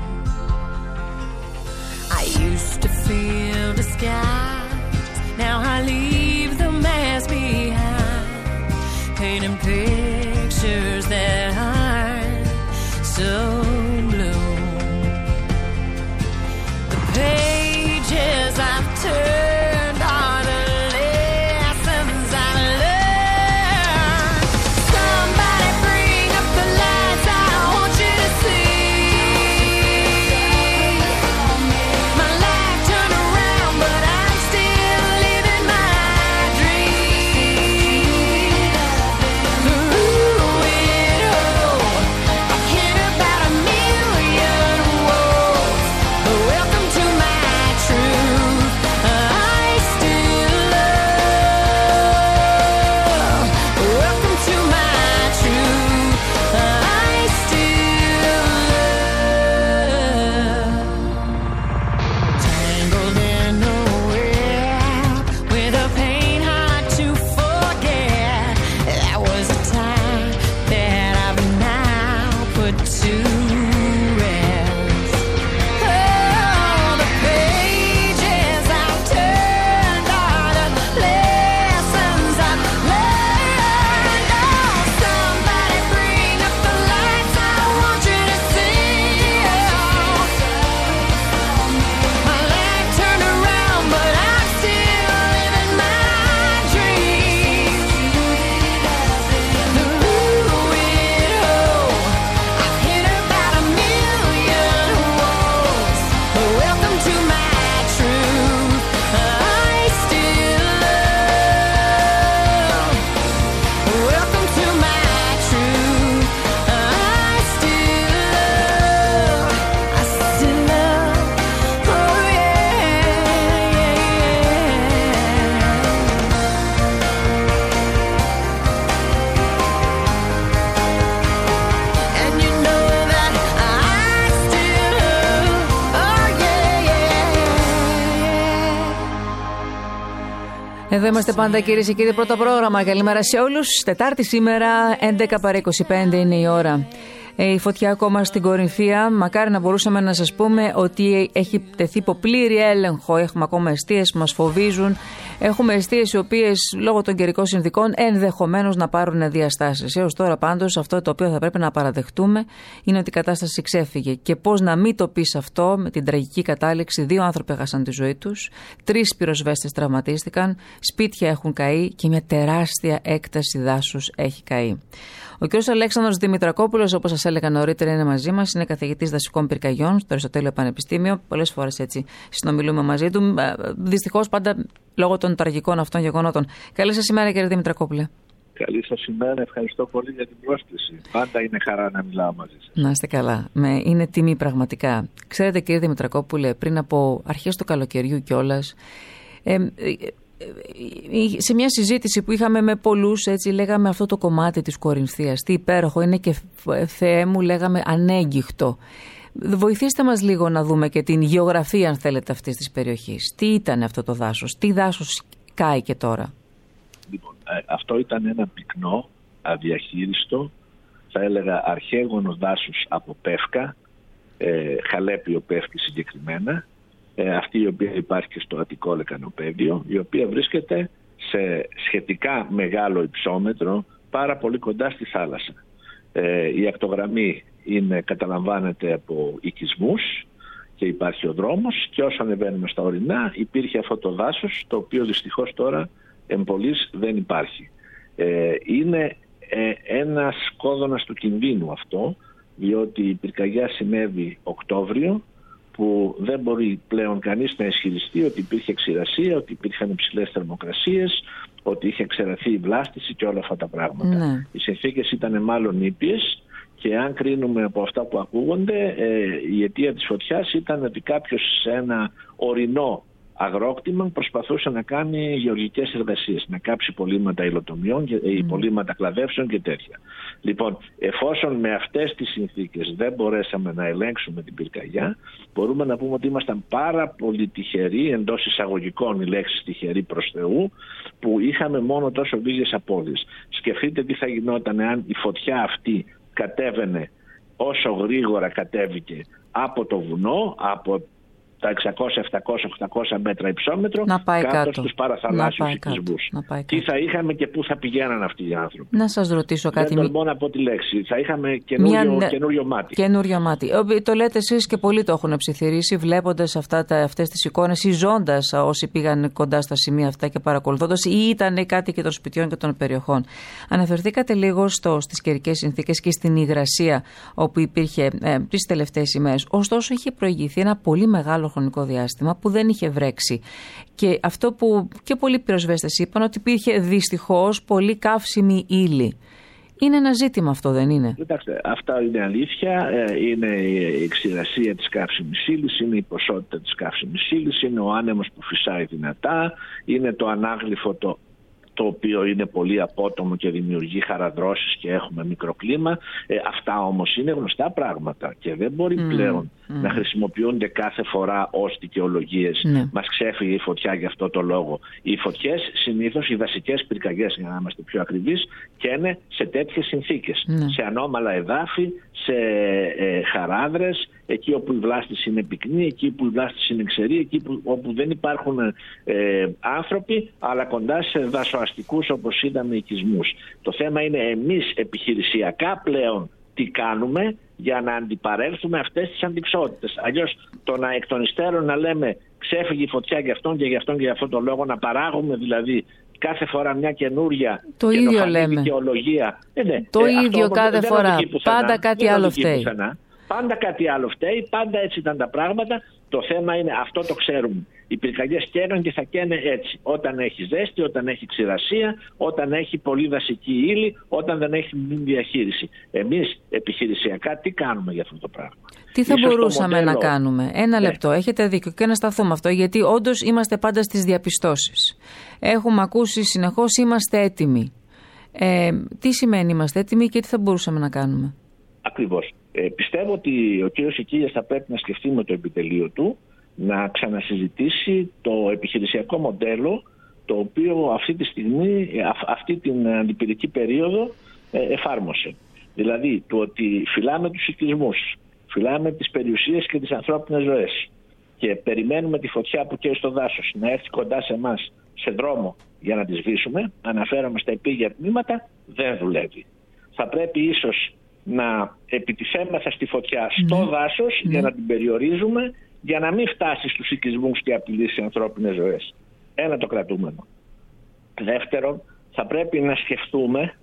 I used to feel disguised, now I leave the mask behind, painting pictures that aren't so blue. The pages I've turned my life turned around, but I'm still living my Εδώ είμαστε πάντα, κυρίες και κύριοι, πρώτο πρόγραμμα. Καλημέρα σε όλους. Τετάρτη σήμερα, έντεκα παρά είκοσι πέντε είναι η ώρα. Η φωτιά ακόμα στην Κορινθία. Μακάρι να μπορούσαμε να σας πούμε ότι έχει τεθεί υπό πλήρη έλεγχο. Έχουμε ακόμα εστίες που μας φοβίζουν. Έχουμε εστίες οι οποίες λόγω των καιρικών συνθηκών ενδεχομένως να πάρουν διαστάσεις. Έως τώρα πάντως αυτό το οποίο θα πρέπει να παραδεχτούμε είναι ότι η κατάσταση ξέφυγε. Και πώς να μην το πεις αυτό με την τραγική κατάληξη. Δύο άνθρωποι έχασαν τη ζωή τους. Τρεις πυροσβέστες τραυματίστηκαν. Σπίτια έχουν καεί και μια τεράστια έκταση δάσους έχει καεί. Ο κ. Αλέξανδρος Δημητρακόπουλος, όπως σας έλεγα νωρίτερα, είναι μαζί μας. Είναι καθηγητής δασικών πυρκαγιών στο Αριστοτέλειο Πανεπιστήμιο. Πολλές φορές έτσι συνομιλούμε μαζί του. Δυστυχώς πάντα λόγω των τραγικών αυτών γεγονότων. Καλή σας ημέρα, κύριε Δημητρακόπουλε. Καλή σας ημέρα, ευχαριστώ πολύ για την πρόσκληση. Πάντα είναι χαρά να μιλάω μαζί σας. Να είστε καλά. Με, είναι τιμή πραγματικά. Ξέρετε, κύριε Δημητρακόπουλε, πριν από αρχές του καλοκαιριού κιόλας. Ε, σε μια συζήτηση που είχαμε με πολλούς, έτσι λέγαμε αυτό το κομμάτι της Κορινθίας, τι υπέροχο είναι και Θεέ μου, λέγαμε ανέγγιχτο. Βοηθήστε μας λίγο να δούμε και την γεωγραφία, αν θέλετε, αυτής της περιοχής. Τι ήταν αυτό το δάσος, τι δάσος κάει και τώρα? Λοιπόν, αυτό ήταν ένα πυκνό, αδιαχείριστο, θα έλεγα αρχαίγωνο δάσους από πεύκα, ε, χαλέπιο πεύκη συγκεκριμένα, Ε, αυτή η οποία υπάρχει και στο Αττικό Λεκανοπέδιο, η οποία βρίσκεται σε σχετικά μεγάλο υψόμετρο, πάρα πολύ κοντά στη θάλασσα. Ε, η ακτογραμμή είναι, καταλαμβάνεται από οικισμούς και υπάρχει ο δρόμος, και όσο ανεβαίνουμε στα ορεινά υπήρχε αυτό το δάσος, το οποίο δυστυχώς τώρα εμπολής δεν υπάρχει. Ε, είναι ε, ένας κόδωνας του κινδύνου αυτό, διότι η πυρκαγιά συνέβη Οκτώβριο, που δεν μπορεί πλέον κανείς να ισχυριστεί ότι υπήρχε ξηρασία, ότι υπήρχαν υψηλές θερμοκρασίες, ότι είχε εξεραθεί η βλάστηση και όλα αυτά τα πράγματα. Ναι. Οι συνθήκες ήταν μάλλον ήπιες, και αν κρίνουμε από αυτά που ακούγονται, ε, η αιτία της φωτιάς ήταν ότι κάποιος σε ένα ορεινό αγρόκτημα προσπαθούσε να κάνει γεωργικές εργασίες, να κάψει υπολείμματα υλοτομιών, mm. υπολείμματα κλαδεύσεων και τέτοια. Λοιπόν, εφόσον με αυτές τις συνθήκες δεν μπορέσαμε να ελέγξουμε την πυρκαγιά, μπορούμε να πούμε ότι ήμασταν πάρα πολύ τυχεροί, εντός εισαγωγικών η λέξη τυχεροί προς Θεού, που είχαμε μόνο τόσο λίγες απώλειες. Σκεφτείτε τι θα γινόταν αν η φωτιά αυτή κατέβαινε όσο γρήγορα κατέβηκε από το βουνό, από τα εξακόσια, επτακόσια, οχτακόσια μέτρα υψόμετρο, να πάει κάτω, κάτω στους παραθαλάσσιους οικισμούς. Τι θα είχαμε και πού θα πηγαίναν αυτοί οι άνθρωποι? Να σας ρωτήσω κάτι. Δεν τολμώ να πω τη λέξη. Θα είχαμε καινούριο, Μια... καινούριο μάτι. Καινούριο μάτι. Το λέτε εσείς και πολλοί το έχουν ψιθυρίσει, βλέποντας αυτά, τα, αυτές τις εικόνες ή ζώντας όσοι πήγαν κοντά στα σημεία αυτά και παρακολουθώντας, ή ήταν κάτι και των σπιτιών και των περιοχών. Αναφερθήκατε λίγο στο, στις καιρικές συνθήκες και στην υγρασία όπου υπήρχε ε, τις τελευταίες ημέρες. Ωστόσο, είχε προηγηθεί ένα πολύ μεγάλο χρονικό διάστημα που δεν είχε βρέξει. Και αυτό που και πολλοί πυροσβέστες είπαν, ότι υπήρχε δυστυχώς πολύ καύσιμη ύλη. Είναι ένα ζήτημα αυτό, δεν είναι? Κοιτάξτε, αυτά είναι αλήθεια. Είναι η ξηρασία της καύσιμης ύλης, είναι η ποσότητα της καύσιμης ύλης, είναι ο άνεμος που φυσάει δυνατά, είναι το ανάγλυφο το το οποίο είναι πολύ απότομο και δημιουργεί χαραδρώσεις και έχουμε μικροκλίμα. Ε, αυτά όμως είναι γνωστά πράγματα και δεν μπορεί mm, πλέον mm. να χρησιμοποιούνται κάθε φορά ως δικαιολογίες. Mm. Μας ξέφυγε η φωτιά για αυτό το λόγο. Οι φωτιές συνήθως, οι δασικές πυρκαγιές, για να είμαστε πιο ακριβείς, καίνε σε τέτοιες συνθήκες. Mm. Σε ανώμαλα εδάφη, σε ε, χαράδρες, εκεί όπου η βλάστηση είναι πυκνή, εκεί που η βλάστηση είναι ξερή, εκεί που, όπου δεν υπάρχουν ε, άνθρωποι, αλλά κοντά σε δασοαστικούς, όπως είδαμε, οικισμούς. Το θέμα είναι εμείς επιχειρησιακά πλέον τι κάνουμε για να αντιπαρέλθουμε αυτές τις αντιξότητες. Αλλιώς το να εκ των υστέρων να λέμε ξέφυγε η φωτιά για αυτόν και για αυτόν και για αυτόν τον λόγο, να παράγουμε δηλαδή κάθε φορά μια καινούρια το ίδιο λέμε. δικαιολογία. Ε, ναι, το ε, ίδιο αυτό, κάθε φορά. Πάντα κάτι άλλο φταίει. Πάντα κάτι άλλο φταίει, πάντα έτσι ήταν τα πράγματα. Το θέμα είναι, αυτό το ξέρουμε. Οι πυρκαγιές καίνουν και θα καίνε έτσι. Όταν έχει ζέστη, όταν έχει ξηρασία, όταν έχει πολύ δασική ύλη, όταν δεν έχει διαχείριση. Εμείς επιχειρησιακά τι κάνουμε για αυτό το πράγμα? Τι θα Ίσως μπορούσαμε μοντέλο... να κάνουμε? Ένα ναι. λεπτό, έχετε δίκιο, και να σταθούμε αυτό, γιατί όντως είμαστε πάντα στις διαπιστώσεις. Έχουμε ακούσει συνεχώς, είμαστε έτοιμοι. Ε, τι σημαίνει είμαστε έτοιμοι και τι θα μπορούσαμε να κάνουμε? Ακριβώς. Ε, πιστεύω ότι ο κύριος Οικίλιας θα πρέπει να σκεφτεί με το επιτελείο του να ξανασυζητήσει το επιχειρησιακό μοντέλο το οποίο αυτή τη στιγμή, αυτή την αντιπυρική περίοδο εφάρμοσε. Δηλαδή το ότι φυλάμε τους οικισμούς, φυλάμε τις περιουσίες και τις ανθρώπινες ζωές και περιμένουμε τη φωτιά που καίει στο δάσος να έρθει κοντά σε εμάς σε δρόμο για να τη σβήσουμε, αναφέρομαι στα επίγεια τμήματα, δεν δουλεύει. Θα πρέπει ίσως να επιτιθέμεθα στη φωτιά στο mm. δάσος mm. για να την περιορίζουμε, για να μην φτάσει στους οικισμούς και απειλήσει ανθρώπινες ζωές. Ένα το κρατούμενο. Δεύτερον, θα πρέπει να σκεφτούμε,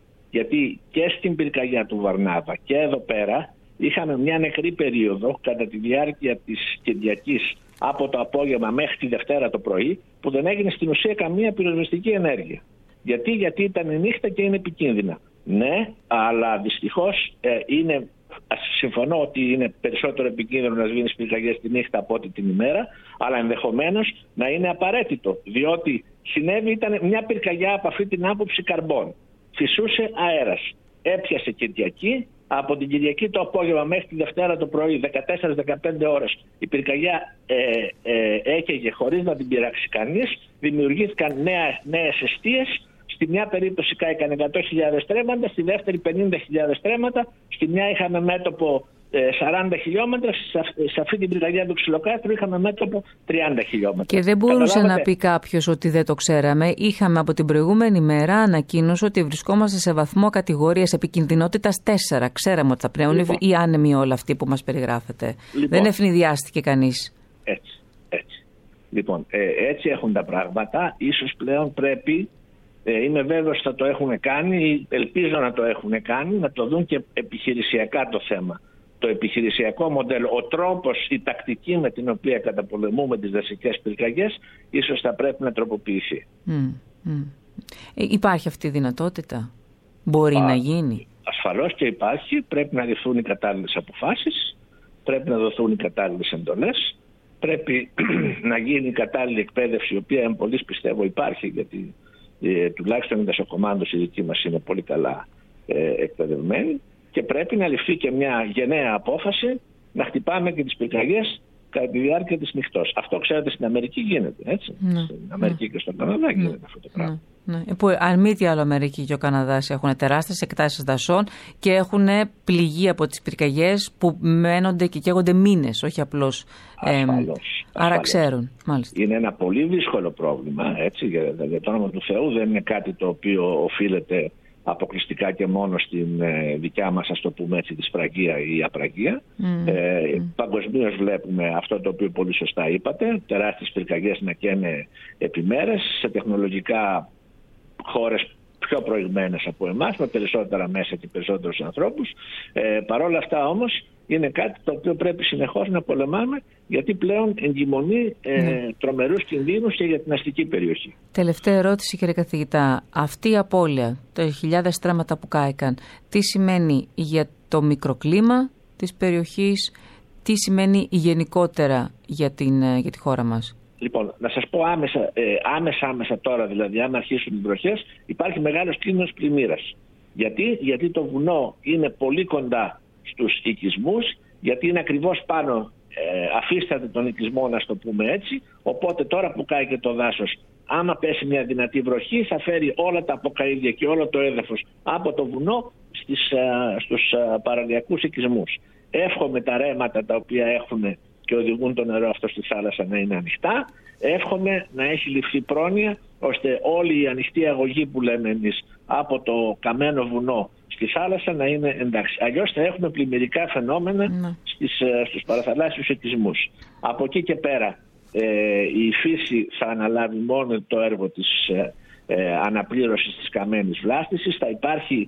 γιατί και στην πυρκαγιά του Βαρνάβα και εδώ πέρα είχαμε μια νεκρή περίοδο κατά τη διάρκεια της Κυριακής από το απόγευμα μέχρι τη Δευτέρα το πρωί, που δεν έγινε στην ουσία καμία πυροσβεστική ενέργεια. Γιατί, γιατί ήταν η νύχτα και είναι επικίνδυνα. Ναι, αλλά δυστυχώς ε, είναι, συμφωνώ ότι είναι περισσότερο επικίνδυνο να σβήνεις πυρκαγιές τη νύχτα από ό,τι την ημέρα, αλλά ενδεχομένως να είναι απαραίτητο, διότι συνέβη, ήταν μια πυρκαγιά από αυτή την άποψη καρμπών. Φυσούσε αέρας. Έπιασε Κυριακή, από την Κυριακή το απόγευμα μέχρι τη Δευτέρα το πρωί, δεκατέσσερις με δεκαπέντε ώρες, η πυρκαγιά ε, ε, έκαιγε χωρίς να την πειράξει κανείς, δημιουργήθηκαν νέα, νέες εστίες. Στη μια περίπτωση κάηκαν εκατό χιλιάδες στρέμματα, στη δεύτερη πενήντα χιλιάδες στρέμματα, στη μια είχαμε μέτωπο σαράντα χιλιόμετρα, σε αυτή την πυρκαγιά του Ξυλοκάστρου είχαμε μέτωπο τριάντα χιλιόμετρα. Και δεν μπορούσε να πει κάποιος ότι δεν το ξέραμε. Είχαμε από την προηγούμενη μέρα ανακοίνωση ότι βρισκόμαστε σε βαθμό κατηγορίας επικινδυνότητας τέσσερα. Ξέραμε ότι θα πρέπει να είναι οι άνεμοι όλα αυτοί που μας περιγράφετε. Λοιπόν, δεν ευνηδιάστηκε κανείς. Έτσι, έτσι. Λοιπόν, ε, έτσι έχουν τα πράγματα. Ίσως πλέον πρέπει, ε, είμαι βέβαιος θα το έχουν κάνει, ελπίζω να το έχουν κάνει, να το δουν και επιχειρησιακά το θέμα. Το επιχειρησιακό μοντέλο, ο τρόπος, η τακτική με την οποία καταπολεμούμε τις δασικές πυρκαγιές, ίσως θα πρέπει να τροποποιηθεί. Mm, mm. Ε, υπάρχει αυτή η δυνατότητα? Μπορεί Α, να γίνει? Ασφαλώς και υπάρχει. Πρέπει να ληφθούν οι κατάλληλες αποφάσεις, πρέπει να δοθούν οι κατάλληλες εντολές, πρέπει να γίνει η κατάλληλη εκπαίδευση, η οποία εμπολής πιστεύω υπάρχει, γιατί ε, τουλάχιστον η δασοκομάντωση δική μας είναι πολύ καλά ε, εκπαιδευμένη. Και πρέπει να ληφθεί και μια γενναία απόφαση να χτυπάμε και τις πυρκαγιές κατά τη διάρκεια της νυχτός. Αυτό ξέρετε στην Αμερική γίνεται, έτσι. Ναι, στην Αμερική ναι. και στον Καναδά ναι. γίνεται αυτό το πράγμα. Ναι, ναι. Που, αν μη τι άλλο, Αμερική και ο Καναδάς έχουν τεράστιες εκτάσεις δασών και έχουν πληγεί από τις πυρκαγιές που μένονται και καίγονται μήνες, όχι απλώς. Ασφαλώς, ε, άρα ξέρουν. Μάλιστα. Είναι ένα πολύ δύσκολο πρόβλημα, έτσι, για, για το όνομα του Θεού. Δεν είναι κάτι το οποίο οφείλεται αποκλειστικά και μόνο στην ε, δικιά μας, ας το πούμε έτσι, τη σφραγία ή απραγία. Mm. Ε, mm. Παγκοσμίως βλέπουμε αυτό το οποίο πολύ σωστά είπατε, τεράστιες πυρκαγιές να καίνε επιμέρες σε τεχνολογικά χώρες πιο προηγμένες από εμάς, με περισσότερα μέσα και περισσότερους ανθρώπους. Ε, Παρ' όλα αυτά όμως είναι κάτι το οποίο πρέπει συνεχώς να πολεμάμε, γιατί πλέον εγκυμονεί ε, ναι. τρομερούς κινδύνους και για την αστική περιοχή. Τελευταία ερώτηση, κύριε καθηγητά. Αυτή η απώλεια, τα χιλιάδες στρέμματα που κάηκαν, τι σημαίνει για το μικροκλίμα της περιοχής, τι σημαίνει γενικότερα για, την, για τη χώρα μας? Λοιπόν, να σας πω άμεσα, ε, άμεσα, άμεσα τώρα, δηλαδή, άμα αρχίσουν οι βροχές, υπάρχει μεγάλος κίνδυνος πλημμύρας. Γιατί? Γιατί το βουνό είναι πολύ κοντά στους οικισμούς, γιατί είναι ακριβώς πάνω, ε, αφίσταται τον οικισμό, να το πούμε έτσι. Οπότε τώρα που κάει και το δάσος, άμα πέσει μια δυνατή βροχή, θα φέρει όλα τα αποκαΐδια και όλο το έδαφος από το βουνό στις, α, στους α, παραλιακούς οικισμούς. Εύχομαι τα ρέματα τα οποία έχουν και οδηγούν το νερό αυτό στη θάλασσα να είναι ανοιχτά. Εύχομαι να έχει ληφθεί πρόνοια ώστε όλη η ανοιχτή αγωγή που λέμε εμείς από το καμένο βουνό στη θάλασσα να είναι εντάξει. Αλλιώς θα έχουμε πλημμυρικά φαινόμενα mm. στις, στους παραθαλάσσιους οικισμούς. Από εκεί και πέρα ε, η φύση θα αναλάβει μόνο το έργο της ε, ε, αναπλήρωσης της καμένης βλάστησης. Θα υπάρχει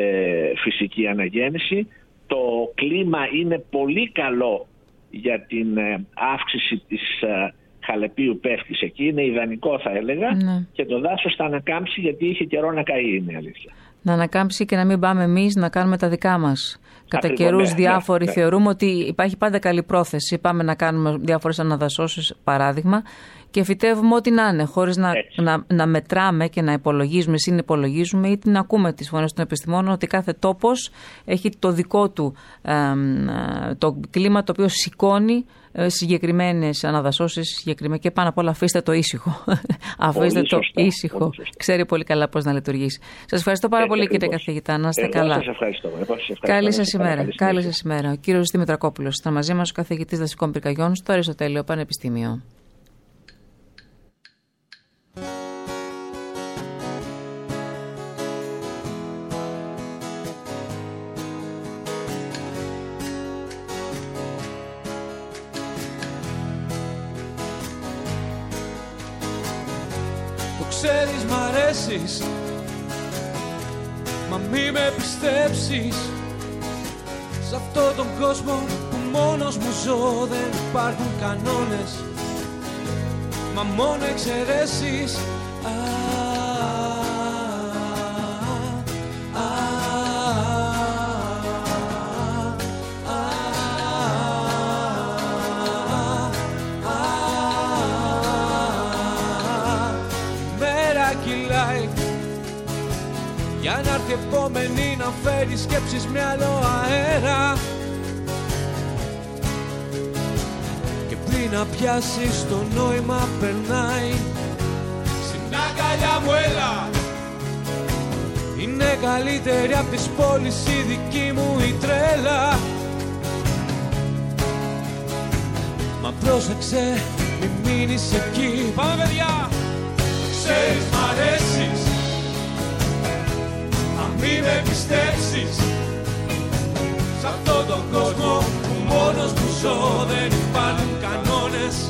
ε, φυσική αναγέννηση. Το κλίμα είναι πολύ καλό για την ε, αύξηση της ε, χαλεπίου πέφτης εκεί. Είναι ιδανικό, θα έλεγα, ναι. και το δάσος θα ανακάμψει, γιατί είχε καιρό να καεί, είναι αλήθεια. Να ανακάμψει και να μην πάμε εμείς να κάνουμε τα δικά μας. Κατά καιρούς ναι, διάφοροι ναι, ναι. θεωρούμε ότι υπάρχει πάντα καλή πρόθεση. Πάμε να κάνουμε διάφορες αναδασώσεις, παράδειγμα, Και φυτεύουμε ό,τι να είναι, χωρίς να, να, να μετράμε και να υπολογίζουμε, συνυπολογίζουμε ή να ακούμε τις φωνές των επιστημόνων ότι κάθε τόπος έχει το δικό του ε, ε, το κλίμα το οποίο σηκώνει ε, συγκεκριμένες αναδασώσεις συγκεκριμένα, και πάνω απ' όλα αφήστε το ήσυχο. αφήστε το σωστό, ήσυχο. Ξέρει πολύ καλά πώς να λειτουργήσει. Σας ευχαριστώ πάρα ε, πολύ, κύριε καθηγητά. Να είστε καλά. Σας ευχαριστώ. Καλή σας ημέρα. Καλή σας ημέρα. Ο κύριος Δημητρακόπουλος ήταν μαζί μας, ο καθηγητής δασικών πυρκαγιών στο Αριστοτέλειο Πανεπιστήμιο. Ξέρεις μ' αρέσεις, μα μη με πιστέψεις. Σ' αυτόν τον κόσμο που μόνος μου ζω δεν υπάρχουν κανόνες, μα μόνο εξαιρέσεις. Α, α, για να έρθει επόμενη να φέρει σκέψεις με άλλο αέρα, και πριν να πιάσεις το νόημα περνάει. Στην αγκαλιά μου έλα, είναι καλύτερη απ' τις πόλεις η δική μου η τρέλα. Μα πρόσεξε μη μείνεις εκεί. Πάμε παιδιά! Ξέρεις μ' αρέσεις, μη με πιστέψεις. Σ' αυτόν τον κόσμο που μόνος μου ζω δεν υπάρχουν κανόνες,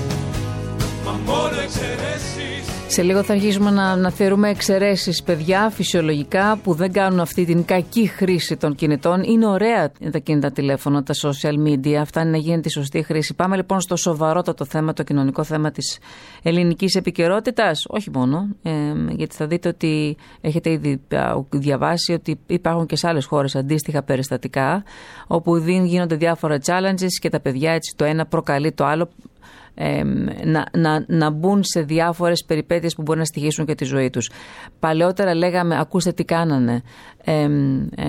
μα μόνο εξαιρέσεις. Σε λίγο θα αρχίσουμε να, να θεωρούμε εξαιρέσεις παιδιά φυσιολογικά που δεν κάνουν αυτή την κακή χρήση των κινητών. Είναι ωραία τα κινητά τηλέφωνα, τα social media, αυτά είναι να γίνεται η σωστή χρήση. Πάμε λοιπόν στο σοβαρότατο θέμα, το κοινωνικό θέμα της ελληνικής επικαιρότητας. Όχι μόνο, ε, γιατί θα δείτε ότι έχετε ήδη διαβάσει ότι υπάρχουν και σε άλλες χώρες αντίστοιχα περιστατικά, όπου γίνονται διάφορα challenges και τα παιδιά έτσι το ένα προκαλεί το άλλο. Ε, να, να, να μπουν σε διάφορες περιπέτειες που μπορεί να στοιχήσουν και τη ζωή τους. Παλαιότερα λέγαμε, ακούστε τι κάνανε. Ε, ε,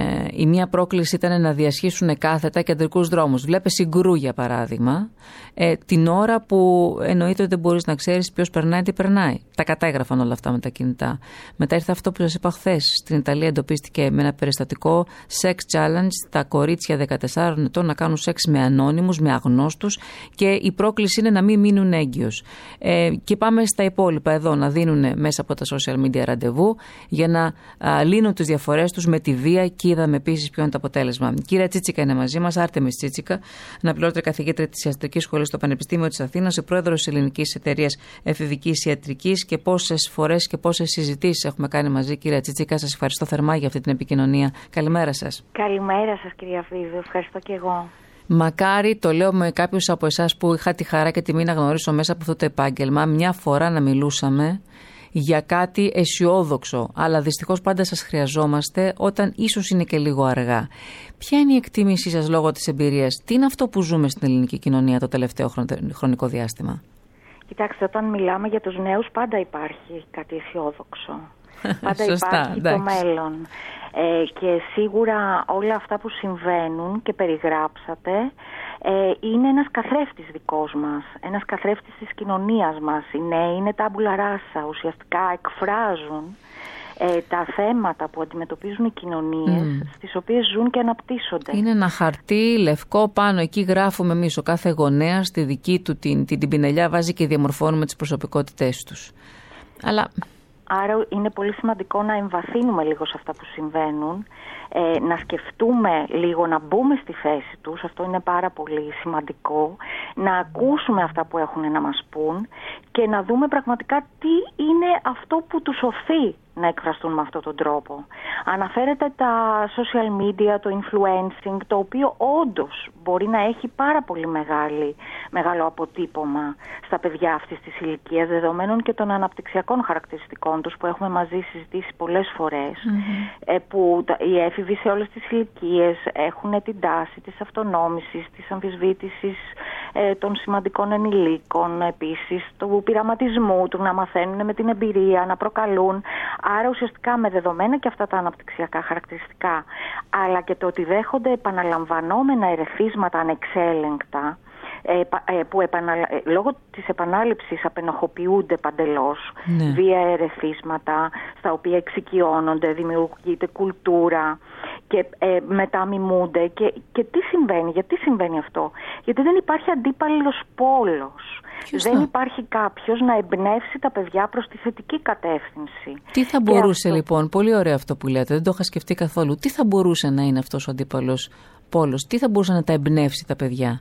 η μία πρόκληση ήταν να διασχίσουν κάθετα κεντρικούς δρόμους. Βλέπε Συγκρού για παράδειγμα, ε, την ώρα που εννοείται ότι δεν μπορείς να ξέρεις ποιος περνάει, τι περνάει. Τα κατάγραφαν όλα αυτά με τα κινητά. Μετά ήρθε αυτό που σας είπα χθες. Στην Ιταλία εντοπίστηκε με ένα περιστατικό sex challenge, τα κορίτσια δεκατεσσάρων ετών να κάνουν σεξ με ανώνυμους, με αγνώστους, και η πρόκληση είναι να μην μείνουν έγκυος. Ε, και πάμε στα υπόλοιπα εδώ, να δίνουν μέσα από τα social media ραντεβού για να α, λύνουν τις διαφορές τους με τη βία, και είδαμε επίσης ποιο είναι το αποτέλεσμα. Κύρια Τσίτσικα είναι μαζί μας, Άρτεμις Τσίτσικα, αναπληρώτρια καθηγήτρια της Ιατρικής Σχολής στο Πανεπιστήμιο της Αθήνας, η πρόεδρος της Ελληνικής Εταιρείας Εφηβικής Ιατρικής, και πόσες φορές και πόσες συζητήσεις έχουμε κάνει μαζί. Κύρια Τσίτσικα, σας ευχαριστώ θερμά για αυτή την επικοινωνία. Καλημέρα σας. Καλημέρα σας, κυρία Φίδου, ευχαριστώ και εγώ. Μακάρι, το λέω με κάποιους από εσάς που είχα τη χαρά και τιμή να γνωρίσω μέσα από αυτό το επάγγελμα, μια φορά να μιλούσαμε για κάτι αισιόδοξο, αλλά δυστυχώς πάντα σας χρειαζόμαστε όταν ίσως είναι και λίγο αργά. Ποια είναι η εκτίμησή σας λόγω της εμπειρίας, τι είναι αυτό που ζούμε στην ελληνική κοινωνία το τελευταίο χρονικό διάστημα? Κοιτάξτε, όταν μιλάμε για τους νέους πάντα υπάρχει κάτι αισιόδοξο. Πάντα Σωστά, υπάρχει εντάξει. το μέλλον. Ε, και σίγουρα όλα αυτά που συμβαίνουν και περιγράψατε ε, είναι ένας καθρέφτης δικός μας, ένας καθρέφτης της κοινωνίας μας. Οι νέοι είναι τάμπουλα ράσα, ουσιαστικά εκφράζουν ε, τα θέματα που αντιμετωπίζουν οι κοινωνίες mm. στις οποίες ζουν και αναπτύσσονται. Είναι ένα χαρτί λευκό πάνω, εκεί γράφουμε εμείς, ο κάθε γονέας τη δική του την, την, την πινελιά βάζει και διαμορφώνουμε τις προσωπικότητές τους. Αλλά... Άρα είναι πολύ σημαντικό να εμβαθύνουμε λίγο σε αυτά που συμβαίνουν, ε, να σκεφτούμε λίγο, να μπούμε στη θέση τους, αυτό είναι πάρα πολύ σημαντικό, να ακούσουμε αυτά που έχουν να μας πούν και να δούμε πραγματικά τι είναι αυτό που τους οθεί να εκφραστούν με αυτόν τον τρόπο. Αναφέρεται τα social media, το influencing, το οποίο όντως μπορεί να έχει πάρα πολύ μεγάλη, μεγάλο αποτύπωμα στα παιδιά αυτής της ηλικίας, δεδομένων και των αναπτυξιακών χαρακτηριστικών τους που έχουμε μαζί συζητήσει πολλές φορές, mm-hmm. που οι έφηβοι σε όλες τις ηλικίες έχουν την τάση της αυτονόμησης, της αμφισβήτησης ε, των σημαντικών ενηλίκων, επίσης του πειραματισμού, του να μαθαίνουν με την εμπειρία, να προκαλούν. Άρα ουσιαστικά με δεδομένα και αυτά τα αναπτυξιακά χαρακτηριστικά, αλλά και το ότι δέχονται επαναλαμβανόμενα ερεθίσματα ανεξέλεγκτα, που επαναλα... λόγω της επανάληψης απενοχοποιούνται παντελώς, ναι. Βία ερεθίσματα στα οποία εξοικειώνονται, δημιουργείται κουλτούρα και ε, μετά μιμούνται και, και τι συμβαίνει, γιατί συμβαίνει αυτό? Γιατί δεν υπάρχει αντίπαλος πόλος. Ποιος δεν θα... υπάρχει κάποιος να εμπνεύσει τα παιδιά προς τη θετική κατεύθυνση. Τι θα μπορούσε αυτό... λοιπόν, πολύ ωραίο αυτό που λέτε, δεν το είχα σκεφτεί καθόλου, τι θα μπορούσε να είναι αυτός ο αντίπαλος πόλος, τι θα μπορούσε να τα εμπνεύσει τα παιδιά?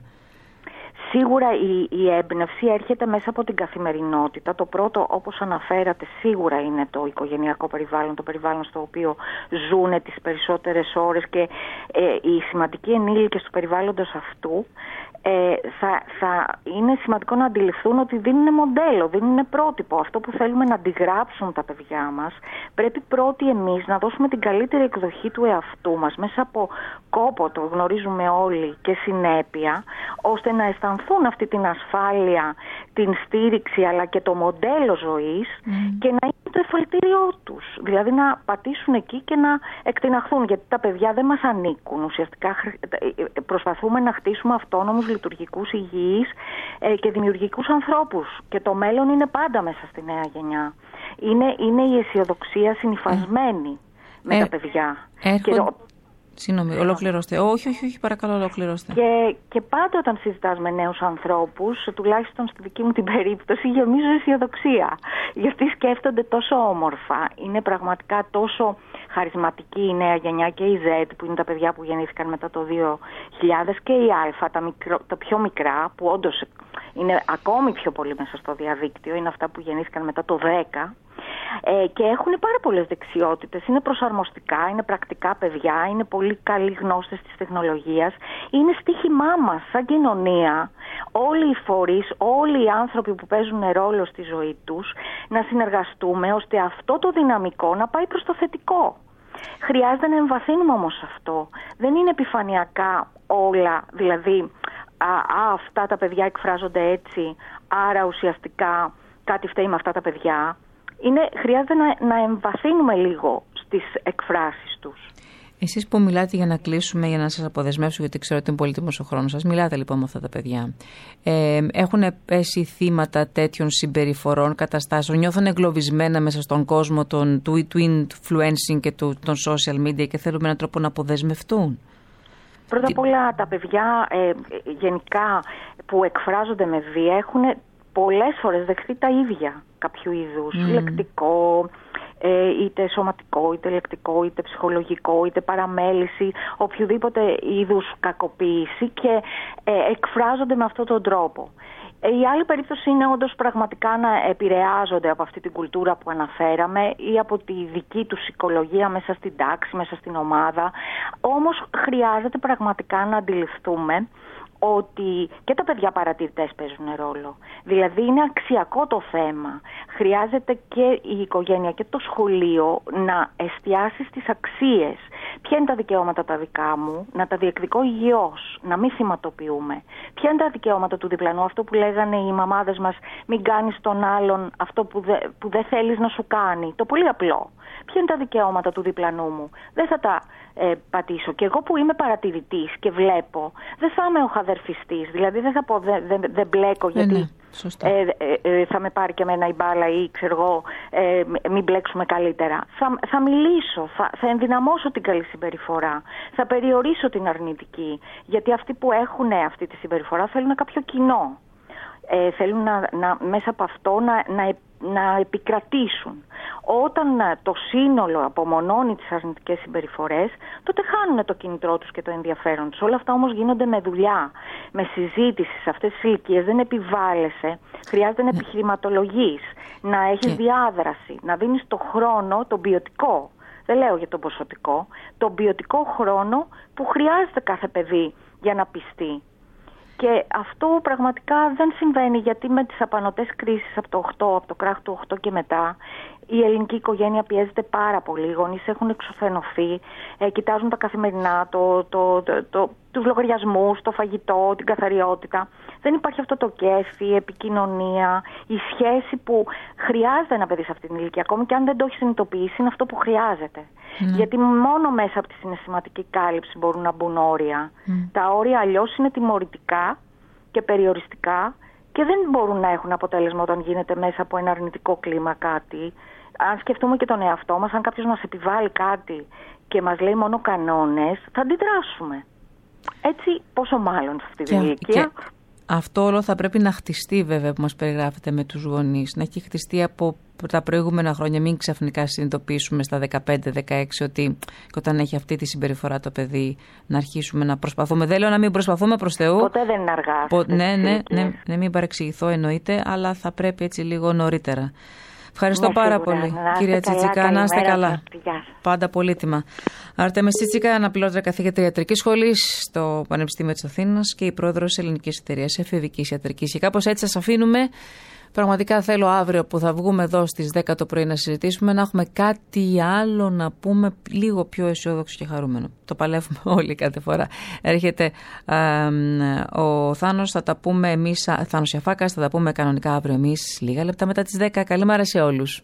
Σίγουρα η, η έμπνευση έρχεται μέσα από την καθημερινότητα. Το πρώτο, όπως αναφέρατε, σίγουρα είναι το οικογενειακό περιβάλλον, το περιβάλλον στο οποίο ζουν τις περισσότερες ώρες και ε, οι σημαντικοί ενήλικες του περιβάλλοντος αυτού ε, θα, θα είναι σημαντικό να αντιληφθούν ότι δίνουν μοντέλο, δίνουν πρότυπο. Αυτό που θέλουμε να αντιγράψουν τα παιδιά μας, πρέπει πρώτοι εμείς να δώσουμε την καλύτερη εκδοχή του εαυτού μας μέσα από κόπο, το γνωρίζουμε όλοι, και συνέπεια, ώστε να αισθανθούν αυτή την ασφάλεια, την στήριξη αλλά και το μοντέλο ζωής mm. και να είναι το εφαλτήριό τους. Δηλαδή να πατήσουν εκεί και να εκτιναχθούν, γιατί τα παιδιά δεν μας ανήκουν. Ουσιαστικά προσπαθούμε να χτίσουμε αυτόνομους, λειτουργικούς, υγιείς ε, και δημιουργικούς ανθρώπους. Και το μέλλον είναι πάντα μέσα στη νέα γενιά. Είναι, είναι η αισιοδοξία συνυφασμένη ε, με ε, τα παιδιά. Ε, και, Συγγνώμη, ολοκληρώστε. Όχι, όχι, όχι, παρακαλώ, ολοκληρώστε. Και, και πάντα όταν συζητάς με νέους ανθρώπους, τουλάχιστον στη δική μου την περίπτωση, γεμίζω αισιοδοξία. Γιατί σκέφτονται τόσο όμορφα. Είναι πραγματικά τόσο χαρισματική η νέα γενιά και η Z, που είναι τα παιδιά που γεννήθηκαν μετά το δύο χιλιάδες, και η Α, τα, μικρο, τα πιο μικρά, που όντως είναι ακόμη πιο πολύ μέσα στο διαδίκτυο, είναι αυτά που γεννήθηκαν μετά το δέκα. Ε, και έχουν πάρα πολλές δεξιότητες, είναι προσαρμοστικά, είναι πρακτικά παιδιά, είναι πολύ καλοί γνώστες της τεχνολογίας. Είναι στοίχημά μας σαν κοινωνία, όλοι οι φορείς, όλοι οι άνθρωποι που παίζουν ρόλο στη ζωή τους, να συνεργαστούμε ώστε αυτό το δυναμικό να πάει προς το θετικό. Χρειάζεται να εμβαθύνουμε όμως αυτό. Δεν είναι επιφανειακά όλα, δηλαδή α, α, αυτά τα παιδιά εκφράζονται έτσι, άρα ουσιαστικά κάτι φταίει με αυτά τα παιδιά. Είναι, χρειάζεται να, να εμβαθύνουμε λίγο στις εκφράσεις τους. Εσείς που μιλάτε, για να κλείσουμε, για να σας αποδεσμεύσω, γιατί ξέρω ότι είναι πολύτιμος ο χρόνος σας, μιλάτε λοιπόν με αυτά τα παιδιά. Ε, έχουν πέσει θύματα τέτοιων συμπεριφορών, καταστάσεων, νιώθουν εγκλωβισμένα μέσα στον κόσμο των, του, του influencing και του, των social media και θέλουν με έναν τρόπο να αποδεσμευτούν. Πρώτα απ' όλα τα παιδιά ε, γενικά που εκφράζονται με βία έχουν πολλές φορές δεχτεί τα ίδια κάποιου είδους, mm. λεκτικό, ε, είτε σωματικό, είτε λεκτικό, είτε ψυχολογικό, είτε παραμέληση, οποιοδήποτε είδους κακοποίηση, και ε, εκφράζονται με αυτόν τον τρόπο. Η άλλη περίπτωση είναι όντως πραγματικά να επηρεάζονται από αυτή την κουλτούρα που αναφέραμε ή από τη δική τους οικολογία μέσα στην τάξη, μέσα στην ομάδα. Όμως χρειάζεται πραγματικά να αντιληφθούμε ότι και τα παιδιά παρατηρητές παίζουν ρόλο. Δηλαδή είναι αξιακό το θέμα. Χρειάζεται και η οικογένεια και το σχολείο να εστιάσει στις αξίες. Ποια είναι τα δικαιώματα τα δικά μου, να τα διεκδικώ υγιώς, να μην θυματοποιούμε. Ποια είναι τα δικαιώματα του διπλανού, αυτό που λέγανε οι μαμάδες μας, μην κάνεις τον άλλον αυτό που, δε, που δεν θέλεις να σου κάνει. Το πολύ απλό. Ποια είναι τα δικαιώματα του διπλανού μου, δεν θα τα ε, πατήσω. Και εγώ που είμαι παρατηρητής και βλέπω, δεν θα είμαι ο χαδερφιστής. Δηλαδή δεν θα πω δεν δε, δε μπλέκω γιατί ναι, ναι, ε, ε, ε, θα με πάρει και εμένα η μπάλα ή ξέρω εγώ ε, μην μπλέξουμε καλύτερα. Θα, θα μιλήσω, θα, θα ενδυναμώσω την καλή συμπεριφορά, θα περιορίσω την αρνητική. Γιατί αυτοί που έχουν αυτή τη συμπεριφορά θέλουν κάποιο κοινό. Ε, θέλουν να, να, μέσα από αυτό να, να, να επικρατήσουν. Όταν το σύνολο απομονώνει τις αρνητικές συμπεριφορές, τότε χάνουν το κινητρό τους και το ενδιαφέρον τους. Όλα αυτά όμως γίνονται με δουλειά, με συζήτηση σε αυτές τις ηλικίες. Δεν επιβάλλεσαι, χρειάζεται να επιχειρηματολογείς, να έχεις διάδραση, να δίνεις το χρόνο, τον ποιοτικό, δεν λέω για τον ποσοτικό, τον ποιοτικό χρόνο που χρειάζεται κάθε παιδί για να πιστεί. Και αυτό πραγματικά δεν συμβαίνει, γιατί με τις απανωτές κρίσεις από το οκτώ, από το κράχ του οκτώ και μετά, η ελληνική οικογένεια πιέζεται πάρα πολύ. Οι γονείς έχουν εξουθενωθεί, ε, κοιτάζουν τα καθημερινά, το, το, το, το, τους λογαριασμούς, το φαγητό, την καθαριότητα. Δεν υπάρχει αυτό το κέφι, η επικοινωνία, η σχέση που χρειάζεται ένα παιδί σε αυτή την ηλικία. Ακόμη και αν δεν το έχει συνειδητοποιήσει, είναι αυτό που χρειάζεται. Mm. Γιατί μόνο μέσα από τη συναισθηματική κάλυψη μπορούν να μπουν όρια. Mm. Τα όρια αλλιώς είναι τιμωρητικά και περιοριστικά και δεν μπορούν να έχουν αποτέλεσμα όταν γίνεται μέσα από ένα αρνητικό κλίμα κάτι. Αν σκεφτούμε και τον εαυτό μας, αν κάποιος μας επιβάλλει κάτι και μας λέει μόνο κανόνες, θα αντιδράσουμε. Έτσι, πόσο μάλλον σε αυτή την ηλικία. Αυτό όλο θα πρέπει να χτιστεί, βέβαια, που μας περιγράφεται με τους γονείς. Να έχει χτιστεί από τα προηγούμενα χρόνια. Μην ξαφνικά συνειδητοποιήσουμε στα δεκαπέντε δεκαέξι ότι όταν έχει αυτή τη συμπεριφορά το παιδί να αρχίσουμε να προσπαθούμε. Δεν λέω να μην προσπαθούμε, προς Θεού. Ποτέ δεν είναι αργά. Πο... Ναι, ναι, ναι, ναι, μην παρεξηγηθώ εννοείται, αλλά θα πρέπει έτσι λίγο νωρίτερα. Ευχαριστώ ναι, πάρα σίγουρα. πολύ, να κυρία Τσίτσικα. Να είστε καλά. Πάντα πολύτιμα. Άρτεμις Τσίτσικα, αναπληρώτρια καθηγήτρια ιατρικής σχολής στο Πανεπιστήμιο της Αθήνας και η πρόεδρος Ελληνικής Εταιρείας Εφηβικής Ιατρικής. Και κάπως έτσι σας αφήνουμε. Πραγματικά θέλω αύριο που θα βγούμε εδώ στις δέκα το πρωί να συζητήσουμε να έχουμε κάτι άλλο να πούμε λίγο πιο αισιόδοξο και χαρούμενο. Το παλεύουμε όλοι κάθε φορά. Έρχεται ε, ο Θάνος, θα τα πούμε εμείς, Θάνος Ιαφάκας, θα τα πούμε κανονικά αύριο εμείς λίγα λεπτά μετά τις δέκα. Καλημέρα σε όλους.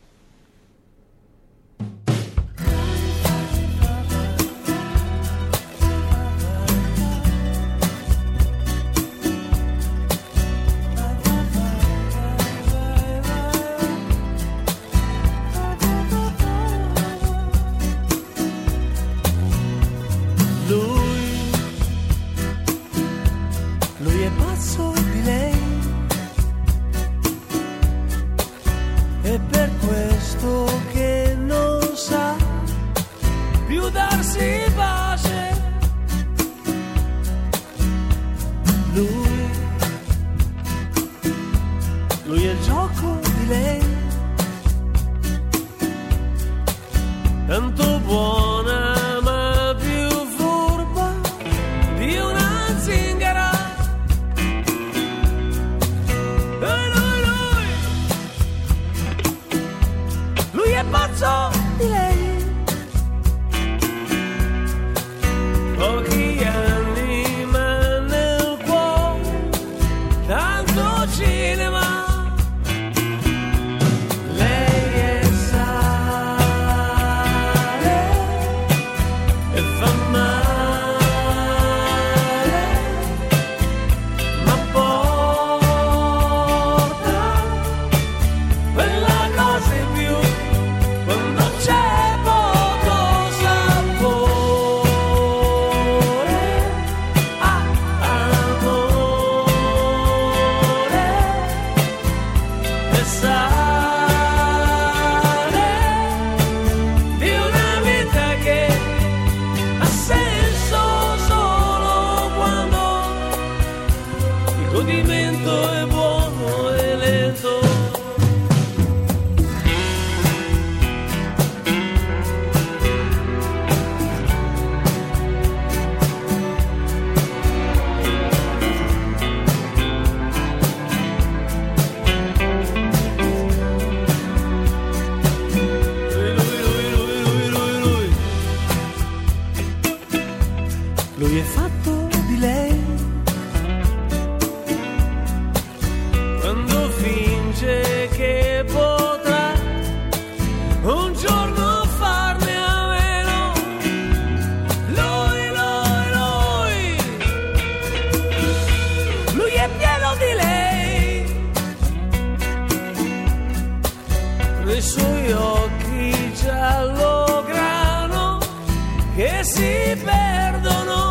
Nei suoi occhi giallo grano che si perdono